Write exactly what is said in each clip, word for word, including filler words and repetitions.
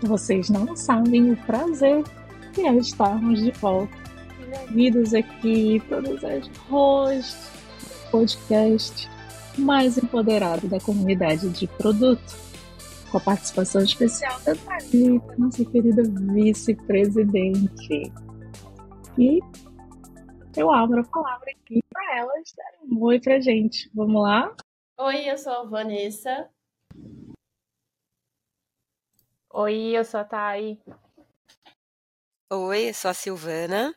Vocês não sabem o prazer que é estarmos de volta. Bem-vindos aqui, todas as hosts do podcast mais empoderado da comunidade de produto, com a participação especial da Thalita, nossa querida vice-presidente. E eu abro a palavra aqui para elas darem um oi pra gente. Vamos lá? Oi, eu sou a Vanessa. Oi, eu sou a Thay. Oi, eu sou a Silvana.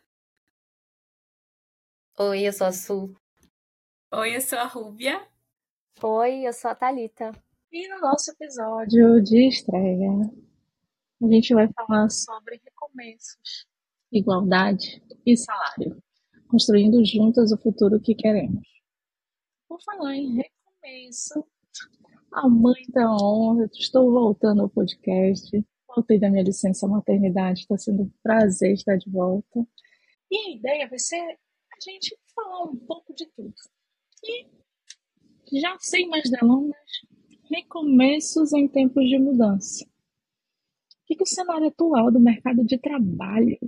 Oi, eu sou a Su. Oi, eu sou a Rúbia. Oi, eu sou a Thalita. E no nosso episódio de estreia, a gente vai falar sobre recomeços, igualdade e salário, construindo juntas o futuro que queremos. Por falar em recomeço, a mãe da honra, estou voltando ao podcast, voltei da minha licença maternidade, está sendo um prazer estar de volta. E a ideia vai ser a gente falar um pouco de tudo. E já sem mais delongas, recomeços em tempos de mudança. O que, que o cenário atual do mercado de trabalho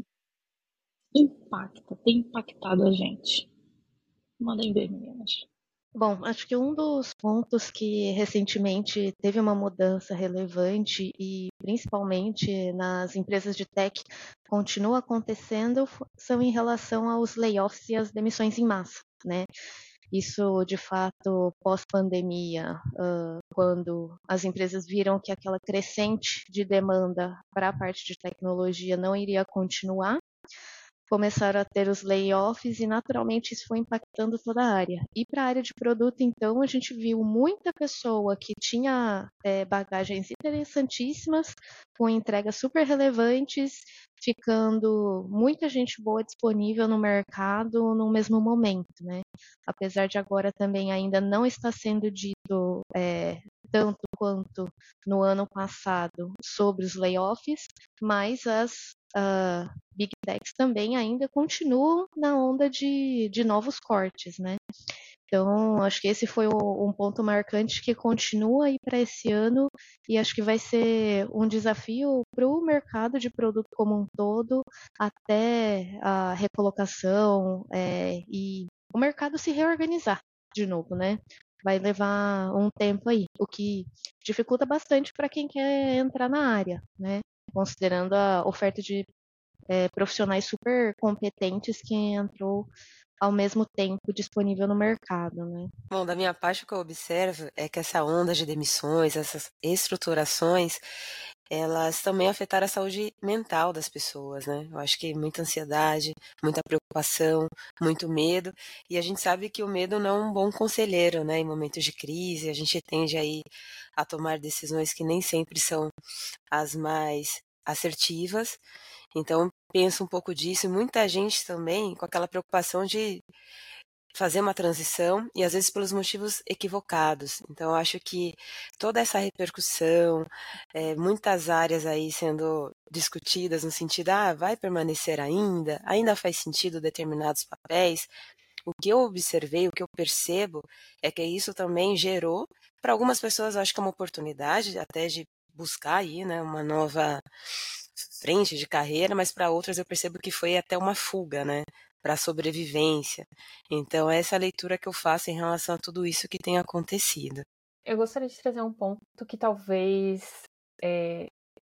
impacta, tem impactado a gente? Mandem ver, meninas. Bom, acho que um dos pontos que recentemente teve uma mudança relevante e principalmente nas empresas de tech continua acontecendo são em relação aos layoffs e às demissões em massa, né? Isso, de fato, pós-pandemia, uh, quando as empresas viram que aquela crescente de demanda para a parte de tecnologia não iria continuar, começaram a ter os layoffs e naturalmente isso foi impactando toda a área. E para a área de produto, então, a gente viu muita pessoa que tinha é, bagagens interessantíssimas, com entregas super relevantes, ficando muita gente boa disponível no mercado no mesmo momento, né? Apesar de agora também ainda não estar sendo dito é, tanto quanto no ano passado sobre os layoffs, mas as Uh, Big Techs também ainda continuam na onda de, de novos cortes, né? Então, acho que esse foi o, um ponto marcante que continua aí para esse ano e acho que vai ser um desafio para o mercado de produto como um todo, até a recolocação é, e o mercado se reorganizar de novo, né? Vai levar um tempo aí, o que dificulta bastante para quem quer entrar na área, né? Considerando a oferta de é, profissionais super competentes que entrou ao mesmo tempo disponível no mercado, né? Bom, da minha parte, o que eu observo é que essa onda de demissões, essas estruturações, elas também afetaram a saúde mental das pessoas, né? Eu acho que muita ansiedade, muita preocupação, muito medo, e a gente sabe que o medo não é um bom conselheiro, né? Em momentos de crise, a gente tende aí a tomar decisões que nem sempre são as mais assertivas. Então, penso um pouco disso, e muita gente também com aquela preocupação de fazer uma transição e às vezes pelos motivos equivocados. Então, eu acho que toda essa repercussão, é, muitas áreas aí sendo discutidas no sentido, ah, vai permanecer ainda? Ainda faz sentido determinados papéis? O que eu observei, o que eu percebo é que isso também gerou, para algumas pessoas, eu acho que é uma oportunidade até de buscar aí, né, uma nova frente de carreira, mas para outras eu percebo que foi até uma fuga, né, para a sobrevivência. Então, essa é a leitura que eu faço em relação a tudo isso que tem acontecido. Eu gostaria de trazer um ponto que talvez é,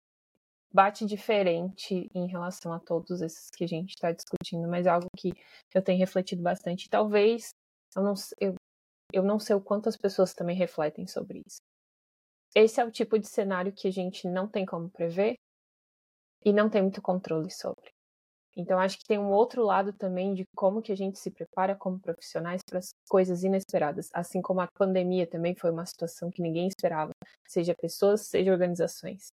bate diferente em relação a todos esses que a gente está discutindo, mas é algo que eu tenho refletido bastante. Talvez, eu não, eu, eu não sei o quanto as pessoas também refletem sobre isso. Esse é o tipo de cenário que a gente não tem como prever e não tem muito controle sobre. Então, acho que tem um outro lado também de como que a gente se prepara como profissionais para as coisas inesperadas. Assim como a pandemia também foi uma situação que ninguém esperava, seja pessoas, seja organizações.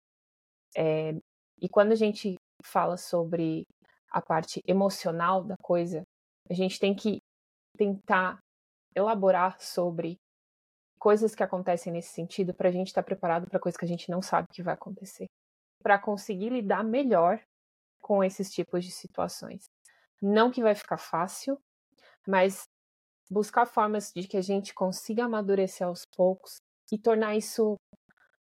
É, e quando a gente fala sobre a parte emocional da coisa, a gente tem que tentar elaborar sobre coisas que acontecem nesse sentido para a gente estar preparado para coisas que a gente não sabe que vai acontecer. Para conseguir lidar melhor com esses tipos de situações. Não que vai ficar fácil, mas buscar formas de que a gente consiga amadurecer aos poucos e tornar isso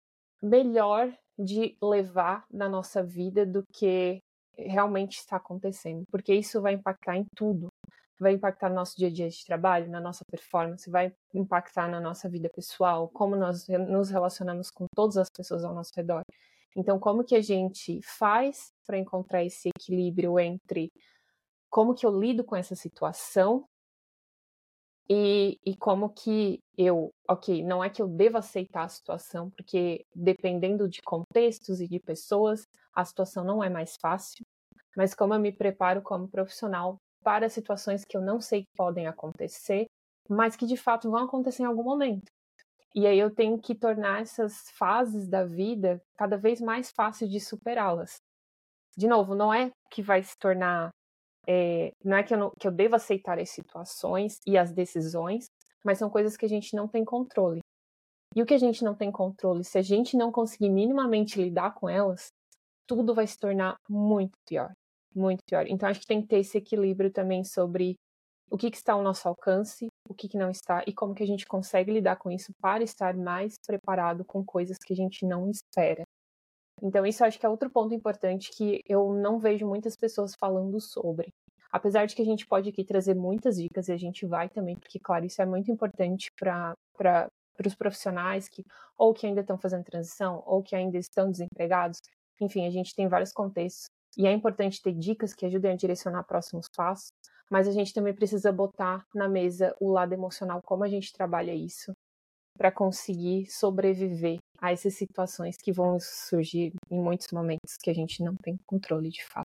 melhor de levar na nossa vida do que realmente está acontecendo, porque isso vai impactar em tudo. Vai impactar no nosso dia a dia de trabalho, na nossa performance, vai impactar na nossa vida pessoal, como nós nos relacionamos com todas as pessoas ao nosso redor. Então, como que a gente faz para encontrar esse equilíbrio entre como que eu lido com essa situação e, e como que eu, ok, não é que eu devo aceitar a situação, porque dependendo de contextos e de pessoas, a situação não é mais fácil, mas como eu me preparo como profissional para situações que eu não sei que podem acontecer, mas que de fato vão acontecer em algum momento. E aí eu tenho que tornar essas fases da vida cada vez mais fáceis de superá-las. De novo, não é que vai se tornar, é, não é que eu, não, que eu devo aceitar as situações e as decisões, mas são coisas que a gente não tem controle. E o que a gente não tem controle, se a gente não conseguir minimamente lidar com elas, tudo vai se tornar muito pior. Muito pior. Então, acho que tem que ter esse equilíbrio também sobre o que, que está ao nosso alcance, o que, que não está, e como que a gente consegue lidar com isso para estar mais preparado com coisas que a gente não espera. Então, isso acho que é outro ponto importante que eu não vejo muitas pessoas falando sobre. Apesar de que a gente pode aqui trazer muitas dicas, e a gente vai também, porque, claro, isso é muito importante para para os profissionais que ou que ainda estão fazendo transição, ou que ainda estão desempregados. Enfim, a gente tem vários contextos. E é importante ter dicas que ajudem a direcionar próximos passos, mas a gente também precisa botar na mesa o lado emocional, como a gente trabalha isso, para conseguir sobreviver a essas situações que vão surgir em muitos momentos que a gente não tem controle de fato.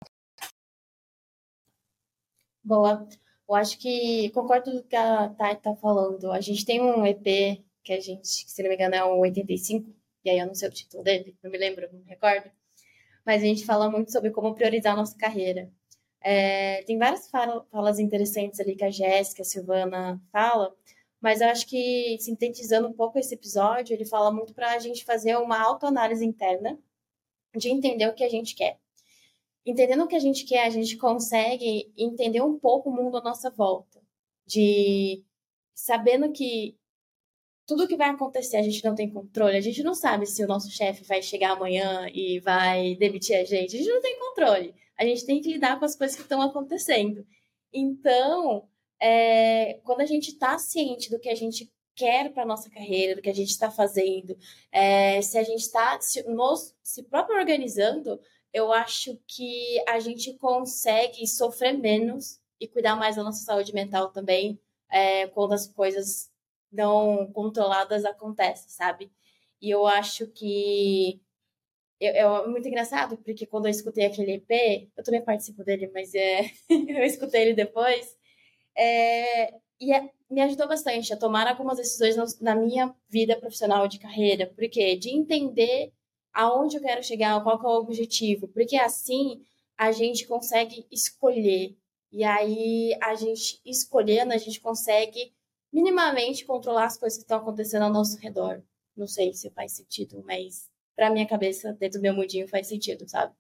Boa. Eu acho que concordo com o que a Thay está falando. A gente tem um E P que a gente, se não me engano, é o oitenta e cinco, e aí eu não sei o título dele, não me lembro, não me recordo. Mas a gente fala muito sobre como priorizar a nossa carreira. É, tem várias falas interessantes ali que a Jéssica, a Silvana fala, mas eu acho que, sintetizando um pouco esse episódio, ele fala muito para a gente fazer uma autoanálise interna, de entender o que a gente quer. Entendendo o que a gente quer, a gente consegue entender um pouco o mundo à nossa volta, de sabendo que tudo que vai acontecer a gente não tem controle, a gente não sabe se o nosso chefe vai chegar amanhã e vai demitir a gente, a gente não tem controle. A gente tem que lidar com as coisas que estão acontecendo. Então, é, quando a gente está ciente do que a gente quer para a nossa carreira, do que a gente está fazendo, é, se a gente está se, nos, se próprio organizando, eu acho que a gente consegue sofrer menos e cuidar mais da nossa saúde mental também, é, quando as coisas não controladas acontecem, sabe? E eu acho que eu, eu, é muito engraçado, porque quando eu escutei aquele E P, eu também participo dele, mas é, eu escutei ele depois, é, e é, me ajudou bastante a tomar algumas decisões na, na minha vida profissional de carreira, porque de entender aonde eu quero chegar, qual que é o objetivo, porque assim a gente consegue escolher, e aí a gente escolhendo, a gente consegue minimamente controlar as coisas que estão acontecendo ao nosso redor. Não sei se faz sentido, mas pra minha cabeça, dentro do meu mundinho, faz sentido, sabe?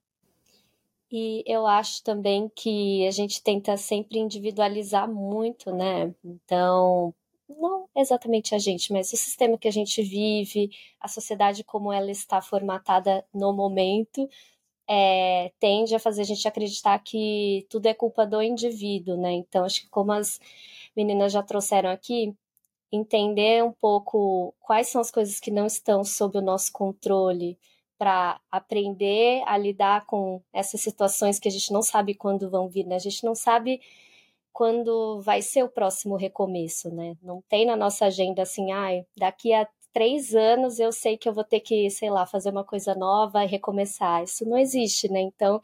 E eu acho também que a gente tenta sempre individualizar muito, né? Então, não exatamente a gente, mas o sistema que a gente vive, a sociedade como ela está formatada no momento, é, tende a fazer a gente acreditar que tudo é culpa do indivíduo, né? Então, acho que como as meninas já trouxeram aqui, entender um pouco quais são as coisas que não estão sob o nosso controle, para aprender a lidar com essas situações que a gente não sabe quando vão vir, né? A gente não sabe quando vai ser o próximo recomeço, né? Não tem na nossa agenda assim, ai, daqui a três anos eu sei que eu vou ter que, sei lá, fazer uma coisa nova e recomeçar. Isso não existe, né? Então,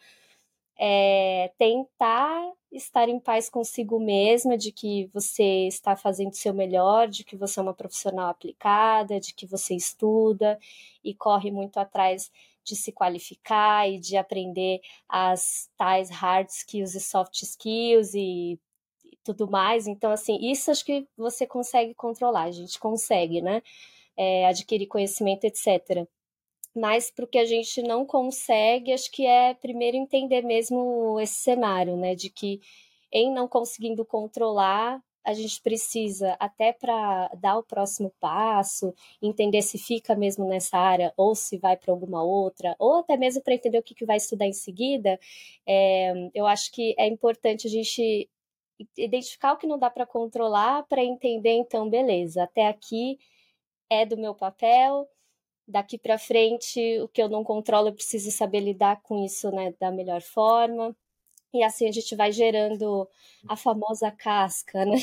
é, tentar estar em paz consigo mesma, de que você está fazendo o seu melhor, de que você é uma profissional aplicada, de que você estuda e corre muito atrás de se qualificar e de aprender as tais hard skills e soft skills e, e tudo mais. Então, assim, isso acho que você consegue controlar, a gente consegue, né? É, adquirir conhecimento, etcétera. Mas para o que a gente não consegue, acho que é primeiro entender mesmo esse cenário, né? De que em não conseguindo controlar, a gente precisa, até para dar o próximo passo, entender se fica mesmo nessa área ou se vai para alguma outra, ou até mesmo para entender o que, que vai estudar em seguida, é, eu acho que é importante a gente identificar o que não dá para controlar para entender, então, beleza, até aqui é do meu papel, daqui para frente o que eu não controlo eu preciso saber lidar com isso, né, da melhor forma. E assim a gente vai gerando a famosa casca, né?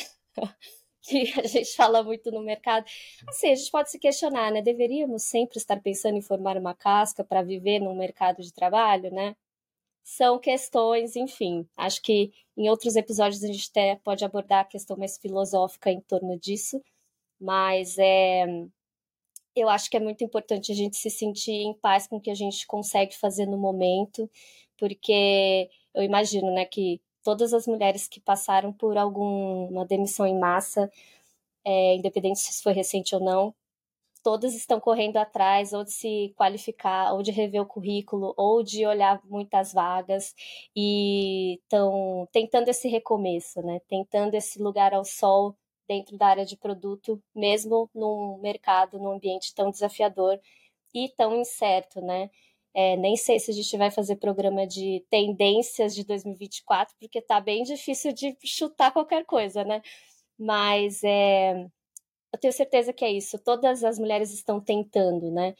Que a gente fala muito no mercado. Assim, a gente pode se questionar, né? Deveríamos sempre estar pensando em formar uma casca para viver num mercado de trabalho, né? São questões, enfim. Acho que em outros episódios a gente até pode abordar a questão mais filosófica em torno disso, mas é, eu acho que é muito importante a gente se sentir em paz com o que a gente consegue fazer no momento, porque eu imagino, né, que todas as mulheres que passaram por alguma demissão em massa, é, independente se foi recente ou não, todas estão correndo atrás ou de se qualificar, ou de rever o currículo, ou de olhar muitas vagas e estão tentando esse recomeço, né? Tentando esse lugar ao sol dentro da área de produto, mesmo num mercado, num ambiente tão desafiador e tão incerto, né? É, nem sei se a gente vai fazer programa de tendências de dois mil e vinte e quatro, porque tá bem difícil de chutar qualquer coisa, né? Mas é, eu tenho certeza que é isso. Todas as mulheres estão tentando, né?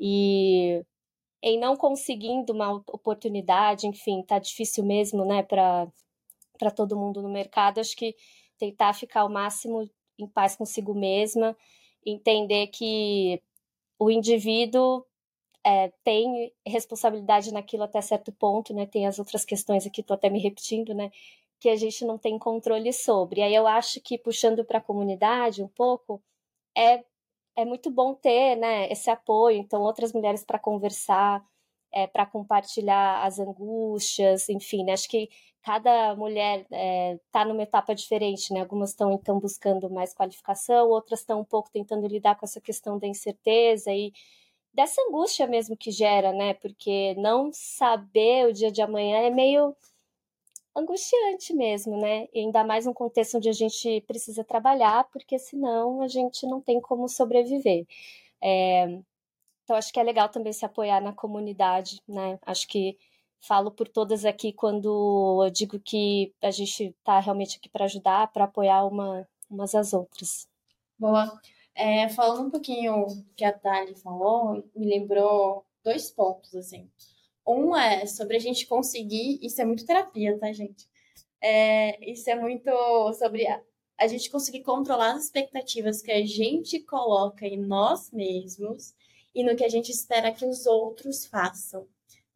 E em não conseguindo uma oportunidade, enfim, tá difícil mesmo, né, para para todo mundo no mercado. Acho que tentar ficar o máximo em paz consigo mesma, entender que o indivíduo é, tem responsabilidade naquilo até certo ponto, né? Tem as outras questões aqui, tô até me repetindo, né? Que a gente não tem controle sobre. E aí eu acho que, puxando para a comunidade um pouco, é, é muito bom ter, né, esse apoio, então outras mulheres para conversar, é, para compartilhar as angústias, enfim, né, acho que cada mulher está é, numa etapa diferente, né, algumas estão então buscando mais qualificação, outras estão um pouco tentando lidar com essa questão da incerteza e dessa angústia mesmo que gera, né, porque não saber o dia de amanhã é meio angustiante mesmo, né? E ainda mais num contexto onde a gente precisa trabalhar, porque senão a gente não tem como sobreviver. É, então, acho que é legal também se apoiar na comunidade, né? Acho que falo por todas aqui quando eu digo que a gente está realmente aqui para ajudar, para apoiar uma, umas às outras. Boa. É, falando um pouquinho que a Thali falou, me lembrou dois pontos, assim. Um é sobre a gente conseguir, isso é muito terapia, tá, gente? É, isso é muito sobre a, a gente conseguir controlar as expectativas que a gente coloca em nós mesmos e no que a gente espera que os outros façam.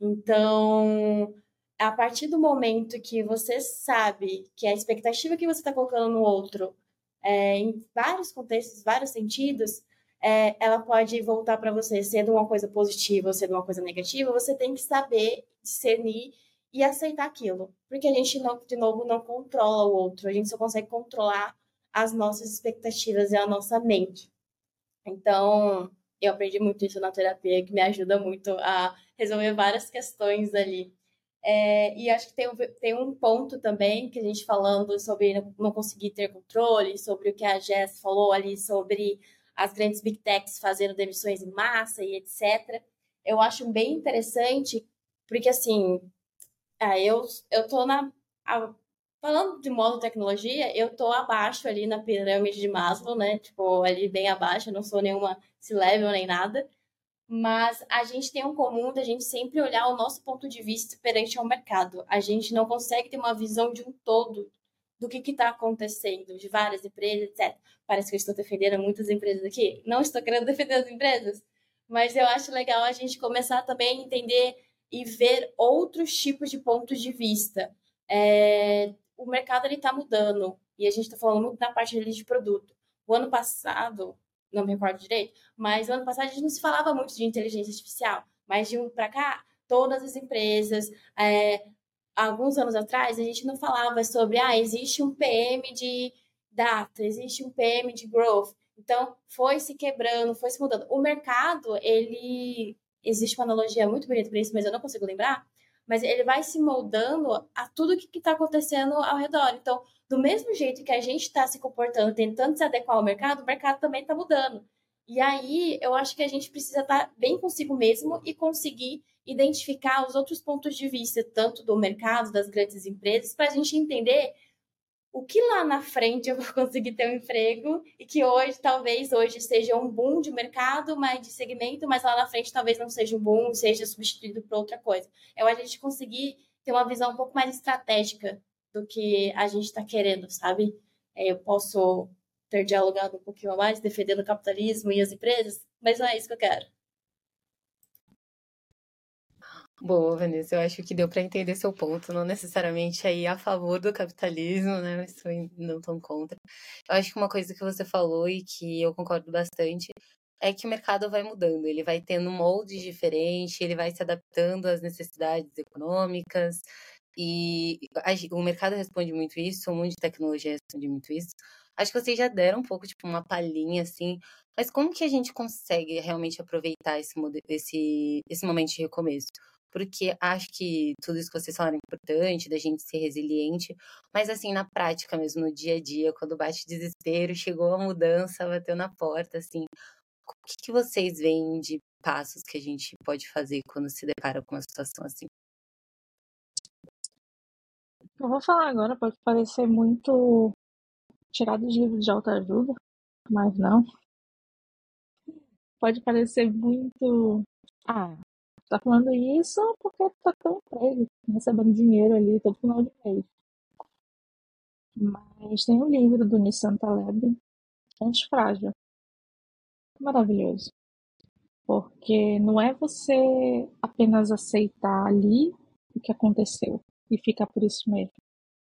Então, a partir do momento que você sabe que a expectativa que você está colocando no outro, é, em vários contextos, vários sentidos, é, ela pode voltar para você sendo uma coisa positiva ou sendo uma coisa negativa, você tem que saber discernir e aceitar aquilo. Porque a gente, não, de novo, não controla o outro, a gente só consegue controlar as nossas expectativas e a nossa mente. Então, eu aprendi muito isso na terapia, que me ajuda muito a resolver várias questões ali. É, e acho que tem, tem um ponto também que a gente falando sobre não conseguir ter controle, sobre o que a Jess falou ali, sobre as grandes big techs fazendo demissões em massa e etcétera. Eu acho bem interessante, porque assim, ah, eu, eu tô na... A, falando de modo tecnologia, eu tô abaixo ali na pirâmide de Maslow, né? Tipo, ali bem abaixo, eu não sou nenhuma C-level nem nada. Mas a gente tem um comum da gente sempre olhar o nosso ponto de vista perante ao mercado. A gente não consegue ter uma visão de um todo do que está acontecendo, de várias empresas, etcétera. Parece que eu estou defendendo muitas empresas aqui. Não estou querendo defender as empresas, mas eu acho legal a gente começar também a entender e ver outros tipos de pontos de vista. É, o mercado está mudando e a gente está falando muito da parte de produto. O ano passado, não me recordo direito, mas no ano passado a gente não se falava muito de inteligência artificial, mas de um para cá, todas as empresas, é, alguns anos atrás, a gente não falava sobre, ah, existe um P M de data, existe um P M de growth. Então, foi se quebrando, foi se mudando. O mercado, ele... Existe uma analogia muito bonita para isso, mas eu não consigo lembrar. mas ele vai se moldando a tudo que está acontecendo ao redor. Então, do mesmo jeito que a gente está se comportando, tentando se adequar ao mercado, o mercado também está mudando. E aí, eu acho que a gente precisa estar bem consigo mesmo e conseguir identificar os outros pontos de vista, tanto do mercado, das grandes empresas, para a gente entender o que lá na frente eu vou conseguir ter um emprego e que hoje, talvez hoje seja um boom de mercado, mas de segmento, mas lá na frente talvez não seja um boom, seja substituído por outra coisa. É a gente conseguir ter uma visão um pouco mais estratégica do que a gente está querendo, sabe? É, eu posso ter dialogado um pouquinho a mais, defendendo o capitalismo e as empresas, mas não é isso que eu quero. Boa, Vanessa, eu acho que deu para entender seu ponto, não necessariamente aí a favor do capitalismo, né, mas foi não tão contra. Eu acho que uma coisa que você falou e que eu concordo bastante é que o mercado vai mudando, ele vai tendo moldes diferentes, ele vai se adaptando às necessidades econômicas e o mercado responde muito isso, o mundo de tecnologia responde muito isso. Acho que vocês já deram um pouco, tipo, uma palhinha, assim, mas como que a gente consegue realmente aproveitar esse, esse, esse momento de recomeço? Porque acho que tudo isso que vocês falaram é importante, da gente ser resiliente, mas assim, na prática mesmo, no dia a dia, quando bate desespero, chegou a mudança, bateu na porta, assim, o que, que vocês veem de passos que a gente pode fazer quando se depara com uma situação assim? Eu vou falar agora, pode parecer muito tirado de livro de autoajuda, mas não. Pode parecer muito... Ah, tá falando isso porque tá com emprego, recebendo dinheiro ali todo final de mês. Mas tem um livro do Nissan Taleb, Antifrágil. Maravilhoso. Porque não é você apenas aceitar ali o que aconteceu e ficar por isso mesmo.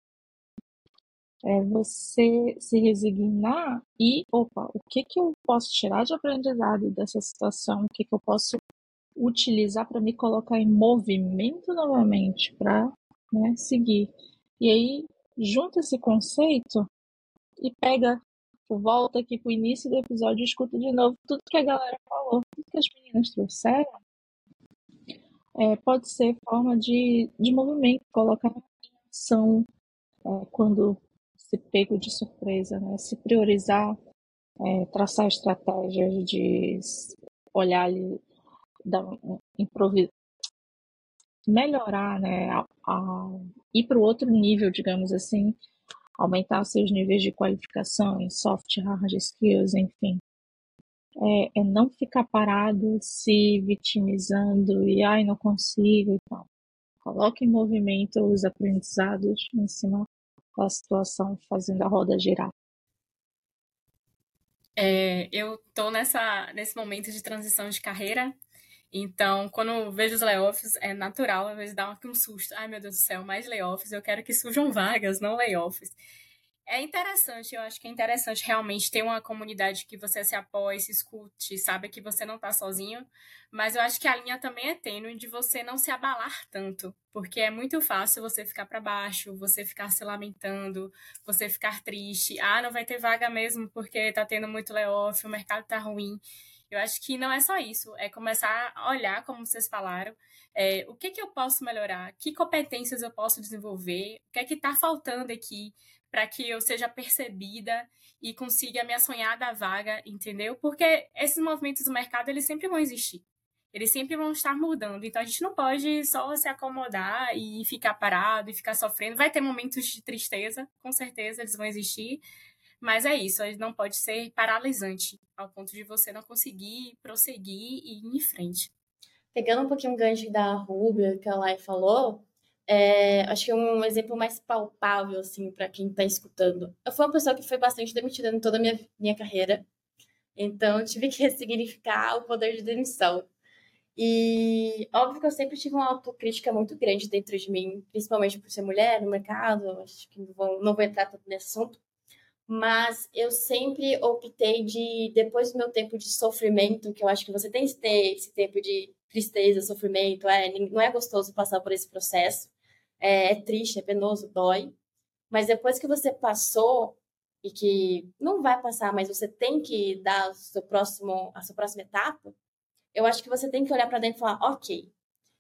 É você se resignar e, opa, o que que eu posso tirar de aprendizado dessa situação? O que que eu posso utilizar para me colocar em movimento novamente, para, né, seguir? E aí, junta esse conceito e pega, volta aqui pro início do episódio e escuta de novo tudo que a galera falou, tudo que as meninas trouxeram. É, pode ser forma de, de movimento, colocar em ação é, quando se pego de surpresa, né? Se priorizar, é, traçar estratégias de olhar ali, dar, improvisar, melhorar, né? A, a, ir para o outro nível, digamos assim, aumentar seus níveis de qualificação em soft, hard skills, enfim. É, é não ficar parado, se vitimizando e ai, não consigo e tal. Coloque em movimento os aprendizados em cima da situação, fazendo a roda girar. É, eu tô nessa, nesse momento de transição de carreira, então quando eu vejo os layoffs, é natural, às vezes dá um susto. Ai, meu Deus do céu, mais layoffs, eu quero que surjam vagas, não layoffs. É interessante, eu acho que é interessante realmente ter uma comunidade que você se apoie, se escute, sabe que você não tá sozinho, mas eu acho que a linha também é tênue de você não se abalar tanto, porque é muito fácil você ficar para baixo, você ficar se lamentando, você ficar triste, ah, não vai ter vaga mesmo porque tá tendo muito layoff, o mercado tá ruim. Eu acho que não é só isso, é começar a olhar, como vocês falaram, é, o que que eu posso melhorar, que competências eu posso desenvolver, o que é que tá faltando aqui, para que eu seja percebida e consiga a minha sonhada vaga, entendeu? Porque esses movimentos do mercado, eles sempre vão existir. Eles sempre vão estar mudando. Então, a gente não pode só se acomodar e ficar parado e ficar sofrendo. Vai ter momentos de tristeza, com certeza, eles vão existir. Mas é isso, ele não pode ser paralisante, ao ponto de você não conseguir prosseguir e ir em frente. Pegando um pouquinho o gancho da Rúbia, que a Lai falou, É, acho que um exemplo mais palpável, assim, para quem está escutando. Eu fui uma pessoa que foi bastante demitida em toda a minha, minha carreira, então eu tive que ressignificar o poder de demissão. E óbvio que eu sempre tive uma autocrítica muito grande dentro de mim, principalmente por ser mulher no mercado, acho que não vou, não vou entrar tanto nesse assunto, mas eu sempre optei de, depois do meu tempo de sofrimento, que eu acho que você tem que ter esse tempo de tristeza, sofrimento, é, não é gostoso passar por esse processo, é, é triste, é penoso, dói. Mas depois que você passou, e que não vai passar, mas você tem que dar o seu próximo, a sua próxima etapa, eu acho que você tem que olhar para dentro e falar, ok,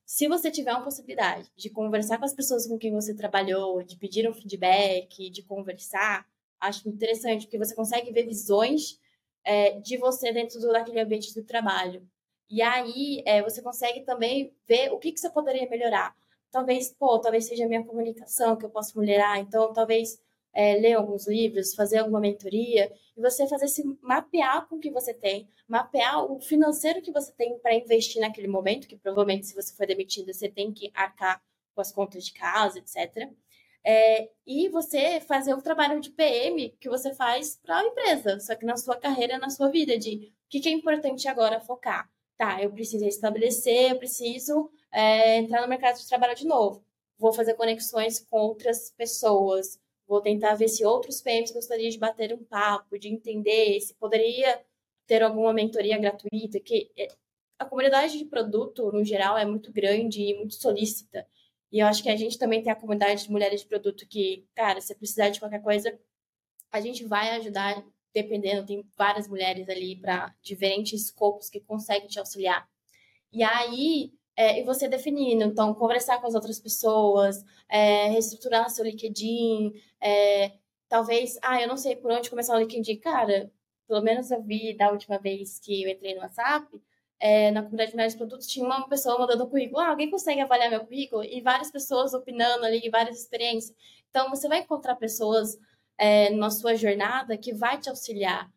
se você tiver uma possibilidade de conversar com as pessoas com quem você trabalhou, de pedir um feedback, de conversar, acho interessante, porque você consegue ver visões é, de você dentro do, daquele ambiente do trabalho. E aí é, você consegue também ver o que, que você poderia melhorar. Talvez, pô, talvez seja a minha comunicação que eu posso melhorar, então talvez é, ler alguns livros, fazer alguma mentoria, e você fazer se mapear com o que você tem, mapear o financeiro que você tem para investir naquele momento, que provavelmente se você for demitido, você tem que arcar com as contas de casa, etcétera. É, e você fazer o trabalho de P M que você faz para a empresa, só que na sua carreira, na sua vida, de o que, que é importante agora focar. Tá, eu preciso estabelecer, eu preciso é, entrar no mercado de trabalho de novo. Vou fazer conexões com outras pessoas, vou tentar ver se outros P Ms gostariam de bater um papo, de entender se poderia ter alguma mentoria gratuita, que a comunidade de produto, no geral, é muito grande e muito solícita. E eu acho que a gente também tem a comunidade de mulheres de produto que, cara, se precisar de qualquer coisa, a gente vai ajudar, dependendo, tem várias mulheres ali para diferentes escopos que conseguem te auxiliar. E aí, é, e você definindo, então, conversar com as outras pessoas, é, reestruturar seu LinkedIn, é, talvez, ah, eu não sei por onde começar o LinkedIn. Cara, pelo menos eu vi da última vez que eu entrei no WhatsApp, é, na comunidade de mulheres de produtos, tinha uma pessoa mandando um currículo, ah, alguém consegue avaliar meu currículo? E várias pessoas opinando ali, várias experiências. Então, você vai encontrar pessoas é, na sua jornada que vai te auxiliar.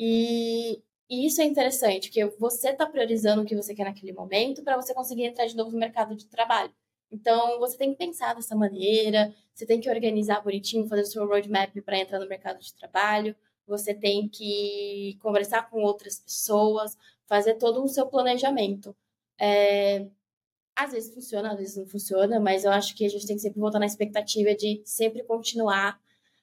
E, e isso é interessante, porque você está priorizando o que você quer naquele momento para você conseguir entrar de novo no mercado de trabalho. Então, você tem que pensar dessa maneira, você tem que organizar bonitinho, fazer o seu roadmap para entrar no mercado de trabalho, você tem que conversar com outras pessoas, fazer todo o seu planejamento. É, às vezes funciona, às vezes não funciona, mas eu acho que a gente tem que sempre voltar na expectativa de sempre continuar.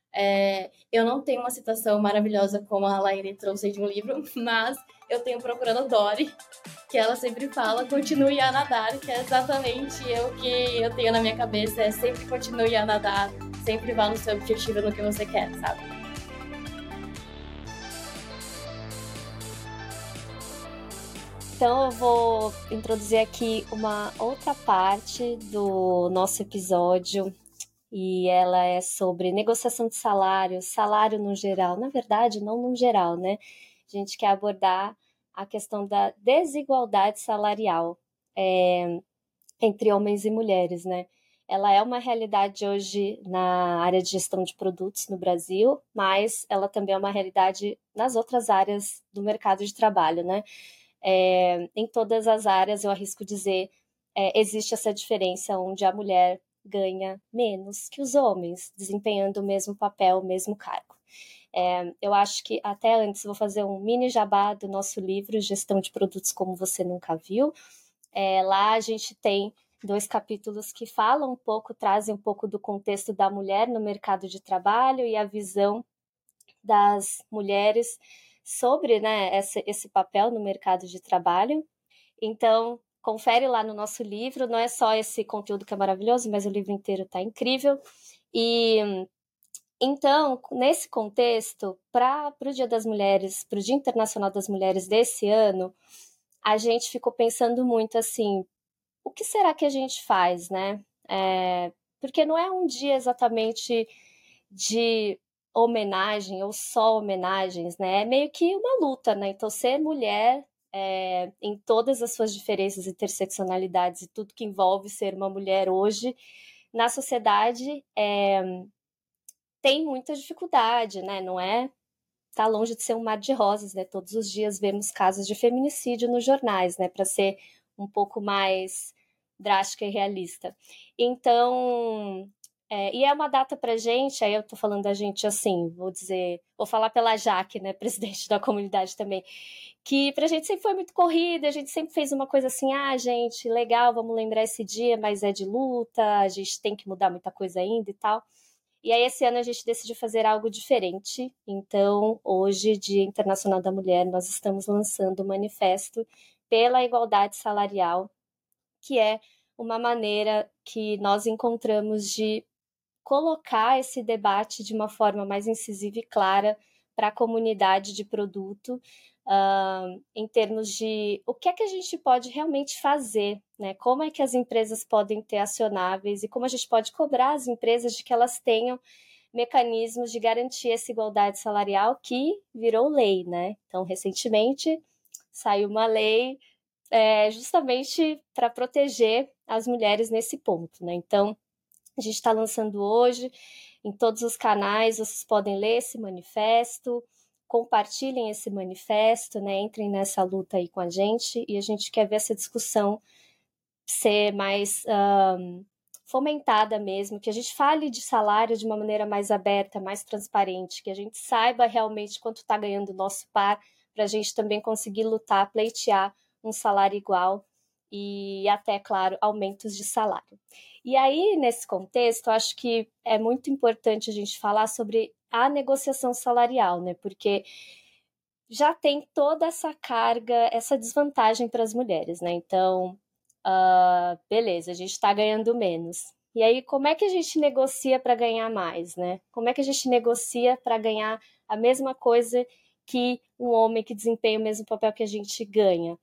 É, eu não tenho uma citação maravilhosa como a Laine trouxe de um livro, mas eu tenho Procurando Dory, que ela sempre fala, continue a nadar, que é exatamente o que eu tenho na minha cabeça, é sempre continue a nadar, sempre vá no seu objetivo, no que você quer, sabe? Então eu vou introduzir aqui uma outra parte do nosso episódio, e ela é sobre negociação de salário, salário no geral. Na verdade, não no geral, né? A gente quer abordar a questão da desigualdade salarial é, entre homens e mulheres, né? Ela é uma realidade hoje na área de gestão de produtos no Brasil, mas ela também é uma realidade nas outras áreas do mercado de trabalho, né? É, em todas as áreas, eu arrisco dizer, é, existe essa diferença onde a mulher ganha menos que os homens, desempenhando o mesmo papel, o mesmo cargo. É, eu acho que até antes vou fazer um mini jabá do nosso livro, Gestão de Produtos Como Você Nunca Viu. É, lá a gente tem dois capítulos que falam um pouco, trazem um pouco do contexto da mulher no mercado de trabalho e a visão das mulheres sobre, né, esse, esse papel no mercado de trabalho. Então, confere lá no nosso livro, não é só esse conteúdo que é maravilhoso, mas o livro inteiro está incrível. E então, nesse contexto, para o Dia das Mulheres, para o Dia Internacional das Mulheres desse ano, a gente ficou pensando muito assim, o que será que a gente faz, né? É, porque não é um dia exatamente de homenagem ou só homenagens, né? É meio que uma luta, né? Então, ser mulher é, em todas as suas diferenças, interseccionalidades e tudo que envolve ser uma mulher hoje na sociedade é, tem muita dificuldade, né? Não é? Tá longe de ser um mar de rosas, né? Todos os dias vemos casos de feminicídio nos jornais, né? Para ser um pouco mais drástica e realista. Então, é, e é uma data pra gente, aí eu tô falando da gente assim, vou dizer, vou falar pela Jaque, né, presidente da comunidade também, que pra gente sempre foi muito corrida, a gente sempre fez uma coisa assim, ah, gente, legal, vamos lembrar esse dia, mas é de luta, a gente tem que mudar muita coisa ainda e tal. E aí esse ano a gente decidiu fazer algo diferente, então hoje, Dia Internacional da Mulher, nós estamos lançando o Manifesto pela Igualdade Salarial, que é uma maneira que nós encontramos de colocar esse debate de uma forma mais incisiva e clara para a comunidade de produto, uh, em termos de o que é que a gente pode realmente fazer, né? Como é que as empresas podem ter acionáveis e como a gente pode cobrar as empresas de que elas tenham mecanismos de garantir essa igualdade salarial que virou lei, né? Então, recentemente saiu uma lei é, justamente para proteger as mulheres nesse ponto, né? Então, a gente está lançando hoje em todos os canais, vocês podem ler esse manifesto, compartilhem esse manifesto, né? Entrem nessa luta aí com a gente e a gente quer ver essa discussão ser mais um, fomentada mesmo, que a gente fale de salário de uma maneira mais aberta, mais transparente, que a gente saiba realmente quanto está ganhando o nosso par, para a gente também conseguir lutar, pleitear um salário igual e até, claro, aumentos de salário. E aí, nesse contexto, eu acho que é muito importante a gente falar sobre a negociação salarial, né? Porque já tem toda essa carga, essa desvantagem para as mulheres, né? Então, uh, beleza, a gente está ganhando menos. E aí, como é que a gente negocia para ganhar mais, né? Como é que a gente negocia para ganhar a mesma coisa que um homem que desempenha o mesmo papel que a gente ganha?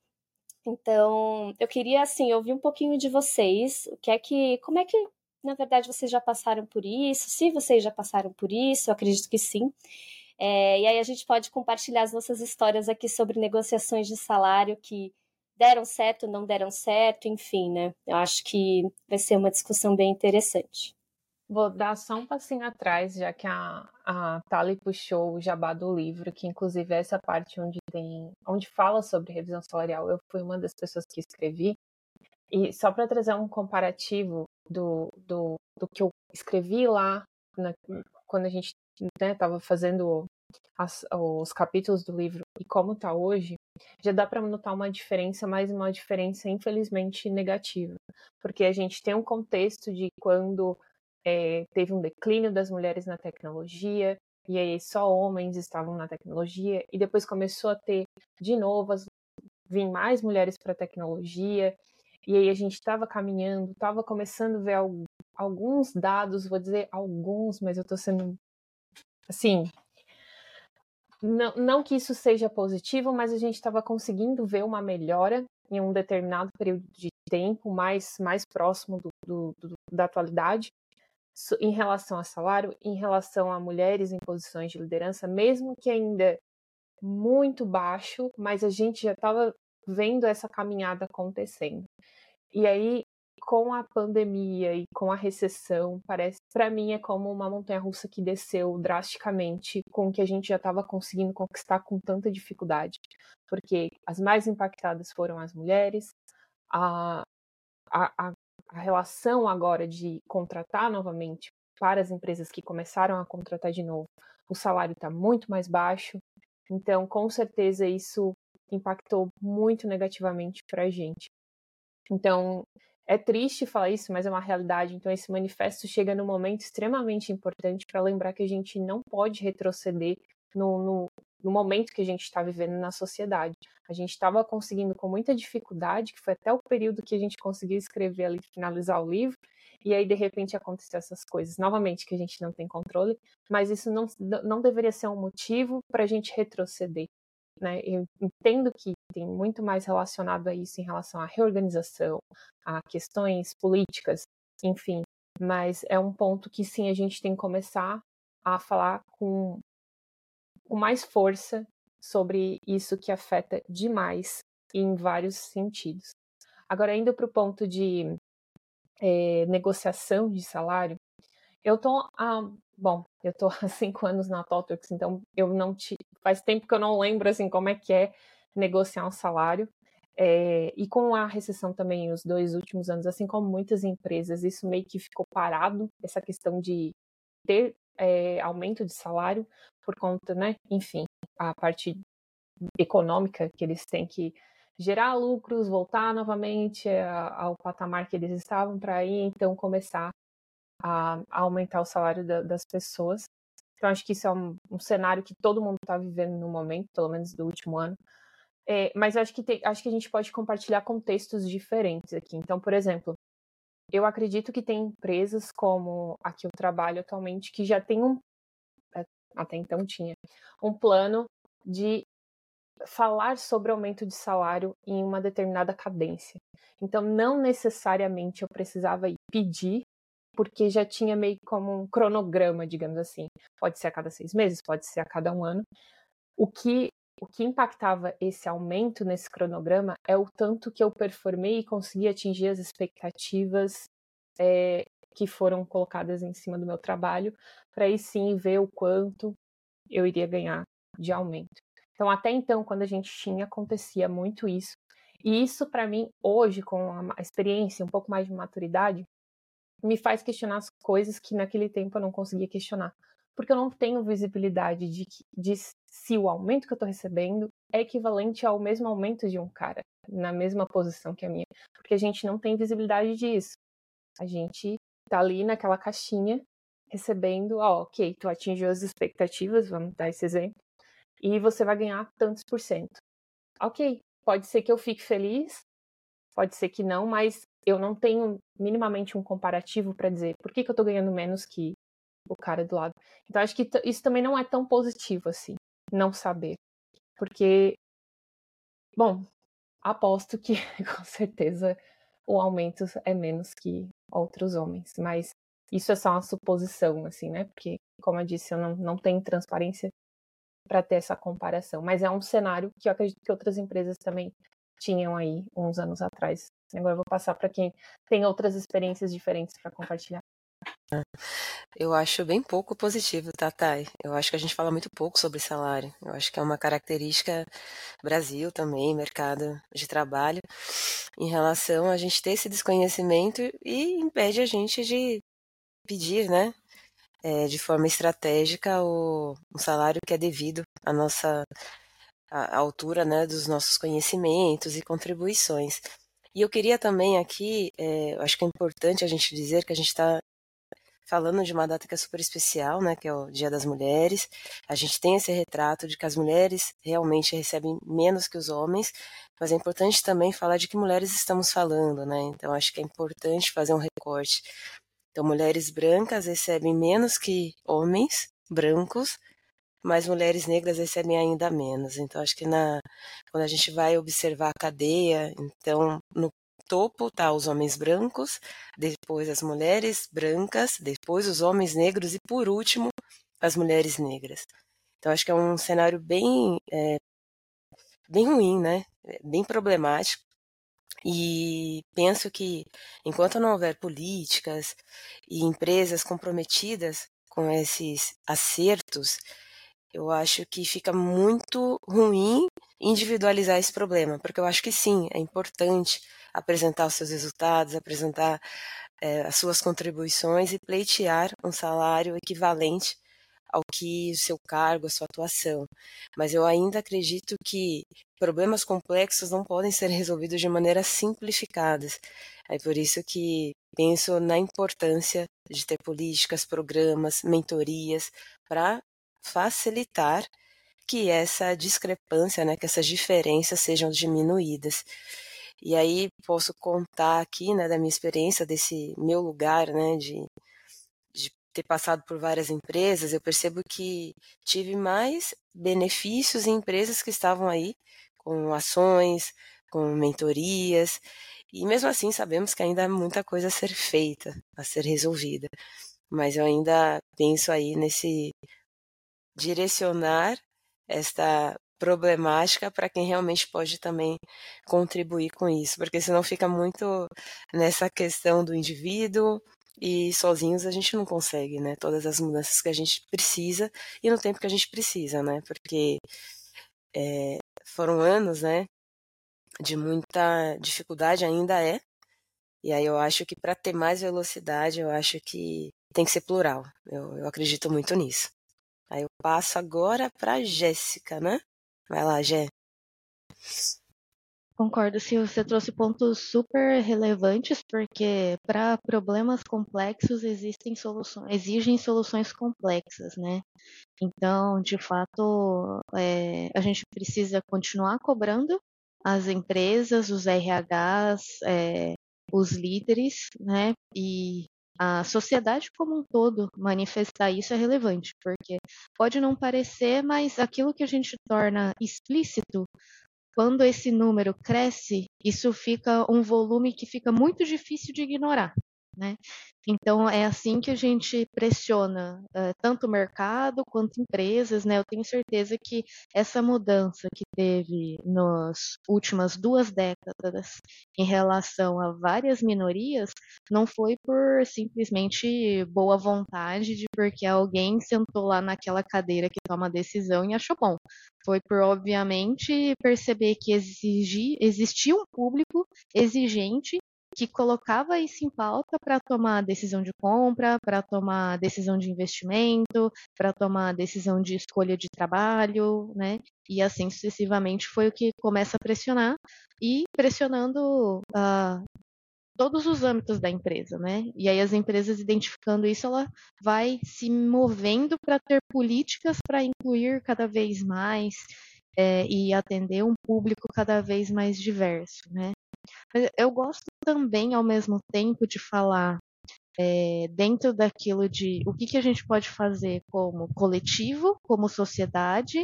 Então, eu queria, assim, ouvir um pouquinho de vocês, o que é que, como é que, na verdade, vocês já passaram por isso? Se vocês já passaram por isso, eu acredito que sim. É, e aí a gente pode compartilhar as nossas histórias aqui sobre negociações de salário que deram certo, não deram certo, enfim, né? Eu acho que vai ser uma discussão bem interessante. Vou dar só um passinho atrás, já que a, a Thali puxou o jabá do livro, que inclusive é essa parte onde tem, onde fala sobre revisão salarial. Eu fui uma das pessoas que escrevi. E só para trazer um comparativo do, do, do que eu escrevi lá, na, quando a gente estava né, fazendo as, os capítulos do livro e como está hoje, já dá para notar uma diferença, mas uma diferença infelizmente negativa. Porque a gente tem um contexto de quando é, teve um declínio das mulheres na tecnologia, e aí só homens estavam na tecnologia, e depois começou a ter, de novo, as, vir mais mulheres para a tecnologia, e aí a gente estava caminhando, estava começando a ver algum, alguns dados, vou dizer alguns, mas eu estou sendo, assim, não, não que isso seja positivo, mas a gente estava conseguindo ver uma melhora em um determinado período de tempo, mais, mais próximo do, do, do, da atualidade, em relação a salário, em relação a mulheres em posições de liderança, mesmo que ainda muito baixo, mas a gente já estava vendo essa caminhada acontecendo. E aí, com a pandemia e com a recessão, parece, para mim, é como uma montanha-russa que desceu drasticamente com o que a gente já estava conseguindo conquistar com tanta dificuldade. Porque as mais impactadas foram as mulheres, a, a, a a relação agora de contratar novamente para as empresas que começaram a contratar de novo, o salário está muito mais baixo, então com certeza isso impactou muito negativamente para a gente. Então é triste falar isso, mas é uma realidade. Então esse manifesto chega num momento extremamente importante para lembrar que a gente não pode retroceder no, no, no momento que a gente está vivendo na sociedade. A gente estava conseguindo com muita dificuldade, que foi até o período que a gente conseguiu escrever ali, finalizar o livro, e aí de repente aconteceu essas coisas, novamente, que a gente não tem controle, mas isso não, não deveria ser um motivo para a gente retroceder. Né? Eu entendo que tem muito mais relacionado a isso em relação à reorganização, a questões políticas, enfim, mas é um ponto que sim, a gente tem que começar a falar com, com mais força sobre isso que afeta demais em vários sentidos. Agora, indo para o ponto de é, negociação de salário, eu tô há, bom, eu tô há cinco anos na ThoughtWorks, então eu não te, faz tempo que eu não lembro assim como é que é negociar um salário. É, e com a recessão também, os dois últimos anos, assim como muitas empresas, isso meio que ficou parado, essa questão de ter é, aumento de salário por conta, né, enfim, a parte econômica que eles têm que gerar lucros, voltar novamente ao patamar que eles estavam para aí, então começar a, a aumentar o salário da, das pessoas. Então acho que isso é um, um cenário que todo mundo está vivendo no momento, pelo menos do último ano. É, mas acho que, tem, acho que a gente pode compartilhar contextos diferentes aqui. Então, por exemplo, eu acredito que tem empresas como a que eu trabalho atualmente que já tem um, até então tinha, um plano de falar sobre aumento de salário em uma determinada cadência. Então, não necessariamente eu precisava ir pedir, porque já tinha meio como um cronograma, digamos assim. Pode ser a cada seis meses, pode ser a cada um ano. O que, o que impactava esse aumento nesse cronograma é o tanto que eu performei e consegui atingir as expectativas é, que foram colocadas em cima do meu trabalho, para aí sim ver o quanto eu iria ganhar de aumento. Então, até então, quando a gente tinha, acontecia muito isso. E isso, para mim, hoje, com a experiência, um pouco mais de maturidade, me faz questionar as coisas que naquele tempo eu não conseguia questionar. Porque eu não tenho visibilidade de, que, de se o aumento que eu estou recebendo é equivalente ao mesmo aumento de um cara, na mesma posição que a minha. Porque a gente não tem visibilidade disso. A gente tá ali naquela caixinha, recebendo, ó, ok, tu atingiu as expectativas, vamos dar esse exemplo, e você vai ganhar tantos por cento. Ok, pode ser que eu fique feliz, pode ser que não, mas eu não tenho minimamente um comparativo para dizer por que, que eu tô ganhando menos que o cara do lado. Então, acho que isso também não é tão positivo assim, não saber. Porque, bom, aposto que com certeza o aumento é menos que outros homens, mas isso é só uma suposição, assim, né? Porque, como eu disse, eu não, não tenho transparência para ter essa comparação, mas é um cenário que eu acredito que outras empresas também tinham aí uns anos atrás. Agora eu vou passar para quem tem outras experiências diferentes para compartilhar. Eu acho bem pouco positivo, tá, Thay? Eu acho que a gente fala muito pouco sobre salário. Eu acho que é uma característica Brasil também, mercado de trabalho, em relação a gente ter esse desconhecimento e impede a gente de pedir, né, é, de forma estratégica o, um salário que é devido à nossa à altura, né, dos nossos conhecimentos e contribuições. E eu queria também aqui, é, eu acho que é importante a gente dizer que a gente está falando de uma data que é super especial, né, que é o Dia das Mulheres. A gente tem esse retrato de que as mulheres realmente recebem menos que os homens, mas é importante também falar de que mulheres estamos falando, né? Então acho que é importante fazer um recorte. Então mulheres brancas recebem menos que homens brancos, mas mulheres negras recebem ainda menos. Então acho que na quando a gente vai observar a cadeia, então no topo tá os homens brancos, depois as mulheres brancas, depois os homens negros e por último as mulheres negras. Então acho que é um cenário bem é, bem ruim, né? Bem problemático. E penso que enquanto não houver políticas e empresas comprometidas com esses acertos, eu acho que fica muito ruim individualizar esse problema, porque eu acho que sim, é importante apresentar os seus resultados, apresentar é, as suas contribuições e pleitear um salário equivalente ao que o seu cargo, a sua atuação. Mas eu ainda acredito que problemas complexos não podem ser resolvidos de maneira simplificadas. É por isso que penso na importância de ter políticas, programas, mentorias para facilitar que essa discrepância, né, que essas diferenças sejam diminuídas. E aí posso contar aqui, né, da minha experiência, desse meu lugar, né, de, de ter passado por várias empresas, eu percebo que tive mais benefícios em empresas que estavam aí com ações, com mentorias, e mesmo assim sabemos que ainda há muita coisa a ser feita, a ser resolvida. Mas eu ainda penso aí nesse direcionar esta problemática para quem realmente pode também contribuir com isso, porque senão fica muito nessa questão do indivíduo e sozinhos a gente não consegue, né, todas as mudanças que a gente precisa e no tempo que a gente precisa, né, porque é, foram anos, né, de muita dificuldade, ainda é, e aí eu acho que para ter mais velocidade, eu acho que tem que ser plural, eu, eu acredito muito nisso. Aí eu passo agora para Jéssica, né? Vai lá, Jé. Concordo, se você trouxe pontos super relevantes, porque para problemas complexos existem soluções, exigem soluções complexas, né? Então, de fato, é, a gente precisa continuar cobrando as empresas, os R Hs, é, os líderes, né? E a sociedade como um todo manifestar isso é relevante, porque pode não parecer, mas aquilo que a gente torna explícito, quando esse número cresce, isso fica um volume que fica muito difícil de ignorar, né? Então, é assim que a gente pressiona uh, tanto o mercado quanto empresas, né? Eu tenho certeza que essa mudança que teve nas últimas duas décadas em relação a várias minorias não foi por simplesmente boa vontade de porque alguém sentou lá naquela cadeira que toma a decisão e achou bom. Foi por, obviamente, perceber que exigi, existia um público exigente que colocava isso em pauta para tomar decisão de compra, para tomar decisão de investimento, para tomar decisão de escolha de trabalho, né? E assim sucessivamente foi o que começa a pressionar e pressionando uh, todos os âmbitos da empresa, né? E aí as empresas identificando isso, ela vai se movendo para ter políticas para incluir cada vez mais é, e atender um público cada vez mais diverso, né? Eu gosto também, ao mesmo tempo, de falar é, dentro daquilo de o que, que a gente pode fazer como coletivo, como sociedade,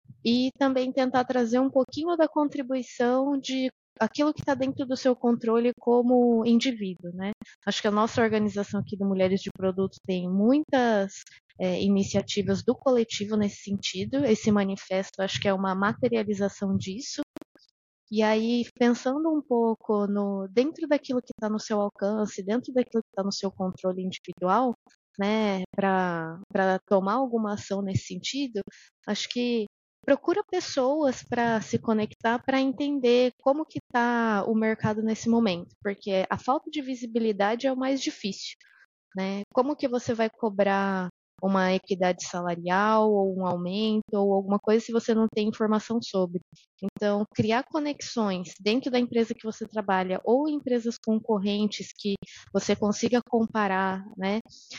e também tentar trazer um pouquinho da contribuição de aquilo que está dentro do seu controle como indivíduo, né? Acho que a nossa organização aqui do Mulheres de Produto tem muitas é, iniciativas do coletivo nesse sentido. Esse manifesto acho que é uma materialização disso. E aí, pensando um pouco no, dentro daquilo que está no seu alcance, dentro daquilo que está no seu controle individual, né, para tomar alguma ação nesse sentido, acho que procura pessoas para se conectar, para entender como que está o mercado nesse momento, porque a falta de visibilidade é o mais difícil, né? Como que você vai cobrar uma equidade salarial ou um aumento ou alguma coisa se você não tem informação sobre. Então, criar conexões dentro da empresa que você trabalha ou empresas concorrentes que você consiga comparar, né,